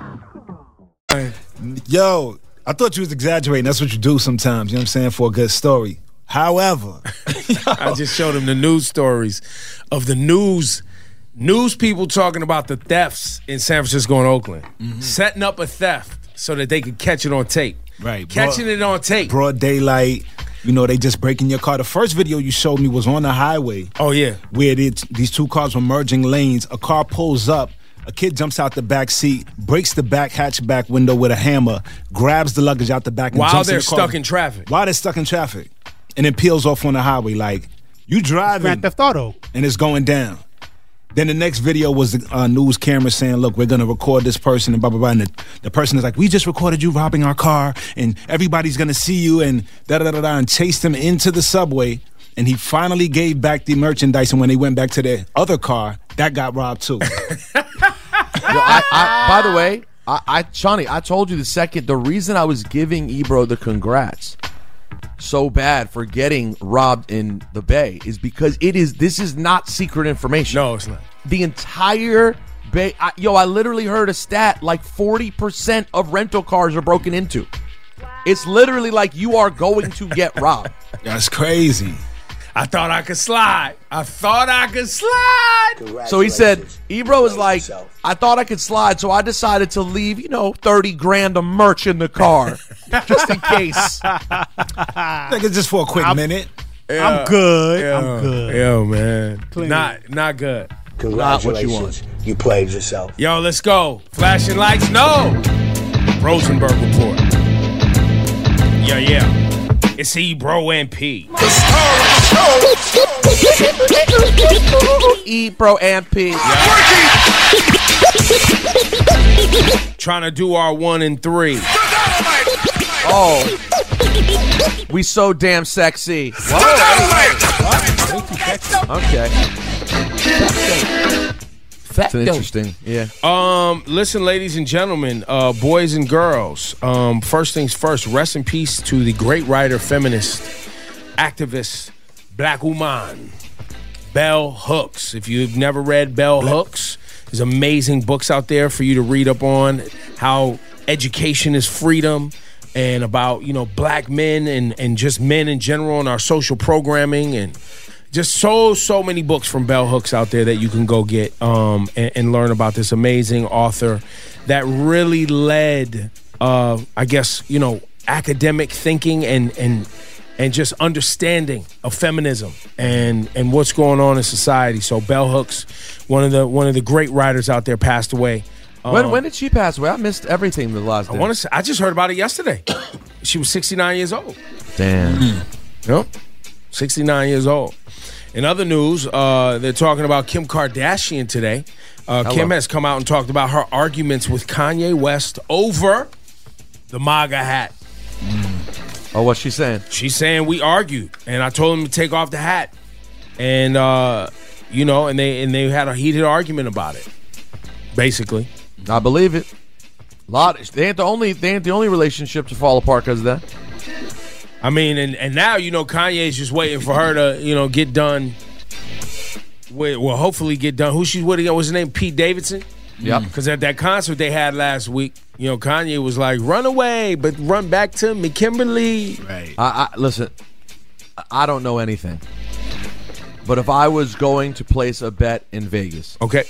Yo, I thought you was exaggerating. That's what you do sometimes, you know what I'm saying, for a good story. However, I just showed him the news stories of the news news people talking about the thefts in San Francisco and Oakland, Mm-hmm. setting up a theft so that they could catch it on tape. Right, catching broad- it on tape. broad daylight, you know, they just breaking your car. The first video you showed me was on the highway. Oh, yeah. Where it, these two cars were merging lanes. A car pulls up. A kid jumps out the back seat, breaks the back hatchback window with a hammer, grabs the luggage out the back, and While jumps they're in the car. stuck in traffic. While they're stuck in traffic, and then peels off on the highway. Like, you driving, Grand Theft Auto, and it's going down. Then the next video was the uh, news camera saying, "Look, we're gonna record this person," and blah blah blah. And the, the person is like, "We just recorded you robbing our car, and everybody's gonna see you," and da da da da, and chased him into the subway. And he finally gave back the merchandise, and when they went back to their other car, that got robbed too. Yo, I, I, by the way, I, I, Shawnee, I told you the second. The reason I was giving Ebro the congrats so bad for getting robbed in the Bay is because it is. This is not secret information. No, it's not. The entire Ba- I, yo, I literally heard a stat like forty percent of rental cars are broken into. It's literally like you are going to get robbed. That's crazy. I thought I could slide. I thought I could slide. So he said, Ebro is like, I thought I could slide, so I decided to leave, you know, thirty grand of merch in the car just in case. Like it's just for a quick I'm, minute. Yeah, I'm good. Yeah, I'm good. Yo, man. Clean. Not not good. Congratulations. You, you played yourself. Yo, let's go. Flashing lights, no. Rosenberg Report. Yeah, yeah. It's Ebro and P. Ebro and P. Trying to do our one and three. Oh. We so damn sexy. Okay. That's interesting. Yeah. Um, listen, ladies and gentlemen, uh, boys and girls. Um, first things first. Rest in peace to the great writer, feminist, activist, black woman, Bell Hooks. If you've never read Bell Hooks, there's amazing books out there for you to read up on how education is freedom and about, you know, black men and and just men in general and our social programming and. Just so, so many books from Bell Hooks out there that you can go get um, and, and learn about this amazing author that really led, uh, I guess, you know, academic thinking and and and just understanding of feminism and and what's going on in society. So Bell Hooks, one of the one of the great writers out there, passed away. Um, When when did she pass away? I missed everything the last day. I want to. I just heard about it yesterday. She was sixty-nine years old. Damn. Yep, sixty-nine years old. In other news, uh, they're talking about Kim Kardashian today. Uh, Kim has come out and talked about her arguments with Kanye West over the MAGA hat. Mm. Oh, what's she saying? She's saying we argued, and I told him to take off the hat, and uh, you know, and they and they had a heated argument about it. Basically, I believe it. A lot. They ain't the only. They ain't the only relationship to fall apart because of that. I mean, and, and now, you know, Kanye's just waiting for her to, you know, get done. With, well, hopefully get done. Who she's with again? What's his name? Pete Davidson? Yep. Because at that concert they had last week, you know, Kanye was like, run away, but run back to me, Kimberly. Right. I, I Listen, I don't know anything. But if I was going to place a bet in Vegas, okay,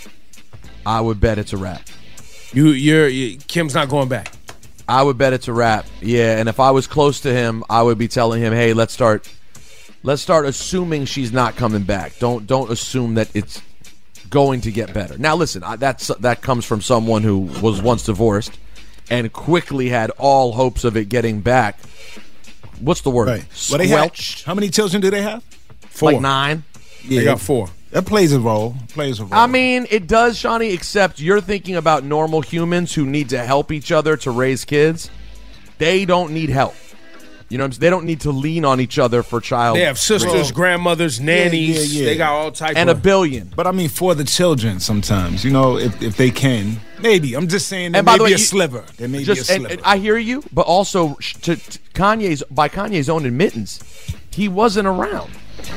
I would bet it's a wrap. You, you're, you, Kim's not going back. I would bet it's a wrap. Yeah, and if I was close to him, I would be telling him, "Hey, let's start let's start assuming she's not coming back. Don't don't assume that it's going to get better." Now, listen, I, that's that comes from someone who was once divorced and quickly had all hopes of it getting back. What's the word? Right. Well, they have, how many children do they have? Four. Like nine. Yeah, they got four. That plays a role. Plays a role. I mean, it does, Shawnee, except you're thinking about normal humans who need to help each other to raise kids. They don't need help. You know what I'm saying? They don't need to lean on each other for child. They have sisters, Well, grandmothers, nannies. Yeah, yeah, yeah. They got all types And a of... billion. But I mean, for the children, sometimes, you know, if if they can, maybe. I'm just saying there And by may the way, be a you- sliver. There may Just, be a and, sliver. and I hear you, but also sh- to, to Kanye's by Kanye's own admittance, he wasn't around.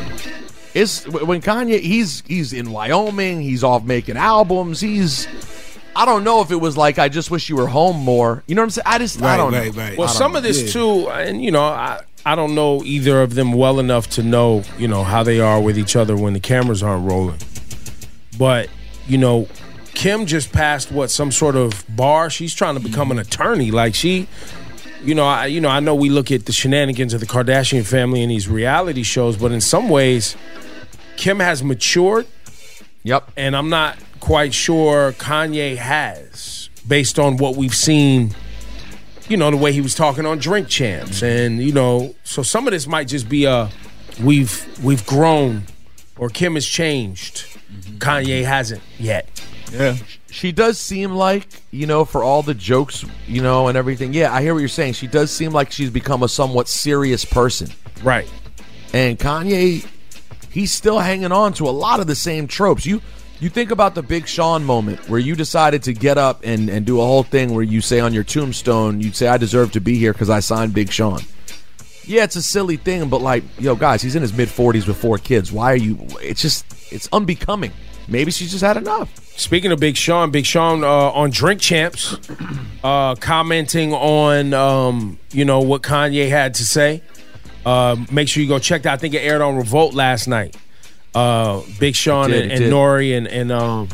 It's when Kanye he's he's in Wyoming, he's off making albums, he's I don't know if it was like I just wish you were home more. You know what I'm saying? I just I Right, don't right, know. right. Well, I don't some know. of this Yeah. too, and you know, I I don't know either of them well enough to know, you know, how they are with each other when the cameras aren't rolling. But, you know, Kim just passed what, some sort of bar. She's trying to become an attorney. Like she, you know, I you know, I know we look at the shenanigans of the Kardashian family in these reality shows, but in some ways, Kim has matured. Yep. And I'm not quite sure Kanye has, based on what we've seen, you know, the way he was talking on Drink Champs. And, you know, so some of this might just be a we've we've grown or Kim has changed. Mm-hmm. Kanye hasn't yet. Yeah. She does seem like, you know, for all the jokes, you know, and everything. Yeah, I hear what you're saying. She does seem like she's become a somewhat serious person. Right. And Kanye, he's still hanging on to a lot of the same tropes. You you think about the Big Sean moment where you decided to get up and, and do a whole thing where you say on your tombstone, you'd say, I deserve to be here because I signed Big Sean. Yeah, it's a silly thing, but like, yo, guys, he's in his mid forties with four kids. Why are you, it's just, it's unbecoming. maybe she just had enough. Speaking of Big Sean, Big Sean uh, on Drink Champs, uh, commenting on um, you know what Kanye had to say. Uh, make sure you go check that. I think it aired on Revolt last night. Uh, Big Sean It did, and, it and did. Nori and and um,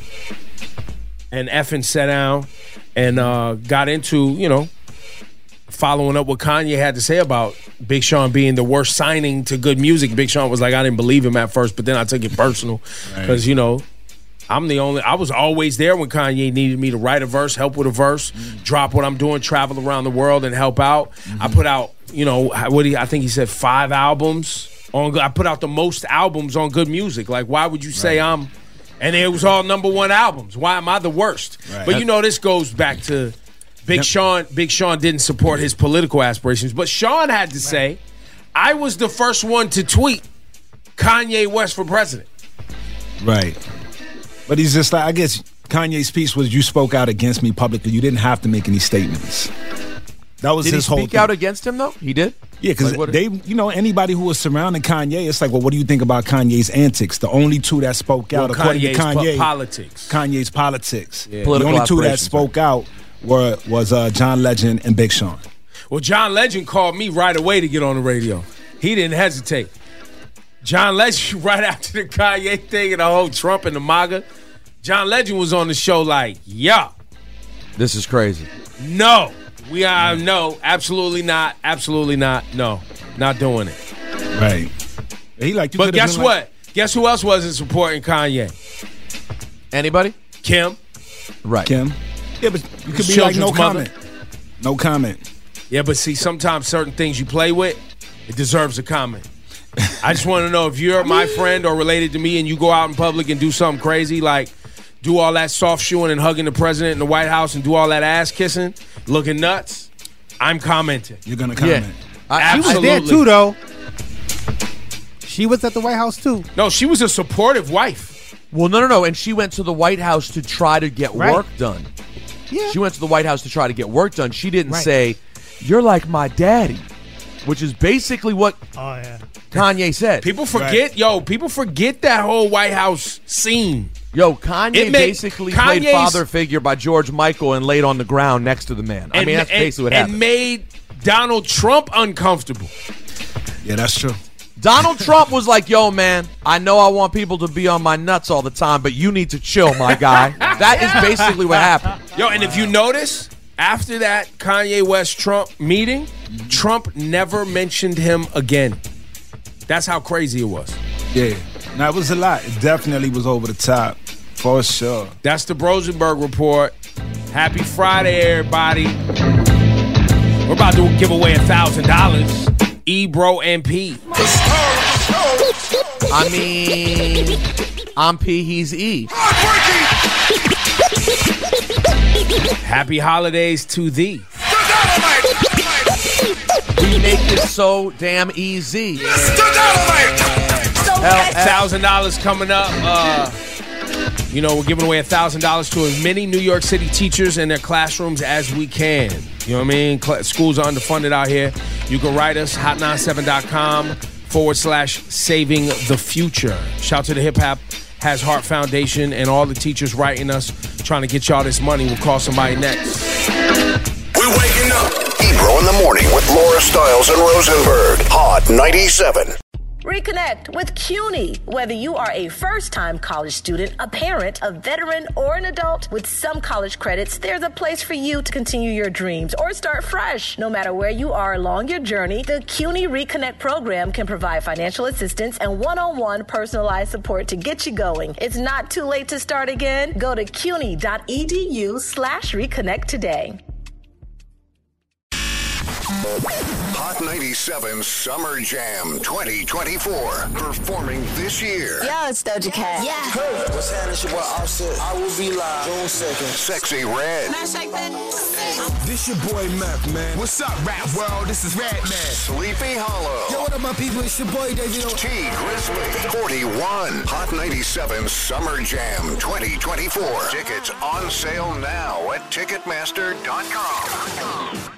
and Effin sat down and uh, got into you know following up what Kanye had to say about Big Sean being the worst signing to good music. Big Sean was like, I didn't believe him at first, but then I took it personal because you know. I'm the only, I was always there when Kanye needed me to write a verse, help with a verse, mm-hmm. drop what I'm doing, travel around the world and help out. Mm-hmm. I put out, you know, what he, I think he said five albums. On, I put out the most albums on good music. Like, why would you say right. I'm, and it was all number one albums. Why am I the worst? Right. But you know, this goes back to Big yep. Sean. Big Sean didn't support his political aspirations, but Sean had to right. say, I was the first one to tweet Kanye West for president. Right. But he's just like, I guess Kanye's speech was you spoke out against me publicly. You didn't have to make any statements. That was did his he whole speak thing. out against him, though? He did? Yeah, because like, they, you know, anybody who was surrounding Kanye, it's like, well, what do you think about Kanye's antics? The only two that spoke out, well, according Kanye's to Kanye, po- politics. Kanye's politics. Yeah. The Political only two that aspirations, spoke out were was uh, John Legend and Big Sean. Well, John Legend called me right away to get on the radio. He didn't hesitate. John Legend, right after the Kanye thing and the whole Trump and the MAGA, John Legend was on the show like, yeah. This is crazy. No. We are, no, absolutely not. Absolutely not. No, not doing it. Right. He like you But guess been what? Like- guess who else wasn't supporting Kanye? Anybody? Kim. Right. Kim. Yeah, but you could His be like, no children's mother. comment. No comment. Yeah, but see, sometimes certain things you play with, it deserves a comment. I just want to know if you're my friend or related to me and you go out in public and do something crazy like do all that soft shoeing and hugging the president in the White House and do all that ass kissing, looking nuts, I'm commenting. You're going to comment. Yeah. I, she absolutely. was there too, though. She was at the White House too. No, she was a supportive wife. Well, no, no, no. And she went to the White House to try to get Right. work done. Yeah. She went to the White House to try to get work done. She didn't Right. say, you're like my daddy, which is basically what Oh yeah. Kanye said. People forget, yo, people forget that whole White House scene. Yo, Kanye It made- basically played Kanye's- father figure by George Michael and laid on the ground next to the man. I And- mean, that's and- basically what and happened. made Donald Trump uncomfortable. Yeah, that's true. Donald Trump was like, yo, man, I know I want people to be on my nuts all the time, but you need to chill, my guy. That is basically what happened. Yo, and if you notice, after that Kanye West Trump meeting, Trump never mentioned him again. That's how crazy it was. Yeah. Now, it was a lot. It definitely was over the top. For sure. That's the Rosenberg Report. Happy Friday, everybody. We're about to give away a thousand dollars. Ebro and P. I mean, I'm P, he's E. Happy holidays to thee. We make it so damn easy. Thousand dollars coming up. Uh, you know, we're giving away a thousand dollars to as many New York City teachers in their classrooms as we can. You know what I mean? Cl- schools are underfunded out here. You can write us hot ninety-seven dot com forward slash saving the future. Shout to the Hip Hop Has Heart Foundation and all the teachers writing us, trying to get y'all this money. We'll call somebody next. We're waking up. Ebro in the morning with Laura Stiles and Rosenberg. Hot ninety-seven. Reconnect with CUNY. Whether you are a first-time college student, a parent, a veteran, or an adult, with some college credits, there's a place for you to continue your dreams or start fresh. No matter where you are along your journey, the CUNY Reconnect program can provide financial assistance and one-on-one personalized support to get you going. It's not too late to start again. Go to cuny.edu slash reconnect today. Hot ninety-seven Summer Jam twenty twenty-four. Performing this year. Yo, it's Doja Cat. Yeah. Hey, what's happening? It's your boy Offset. I will be live June second. Sexy Red. This your boy Meth, man. What's up, rap world? This is Red Man. Sleepy Hollow. Yo, what up, my people? It's your boy David. T Grizzly. forty-one. Hot ninety-seven Summer Jam twenty twenty-four. Tickets on sale now at Ticketmaster dot com.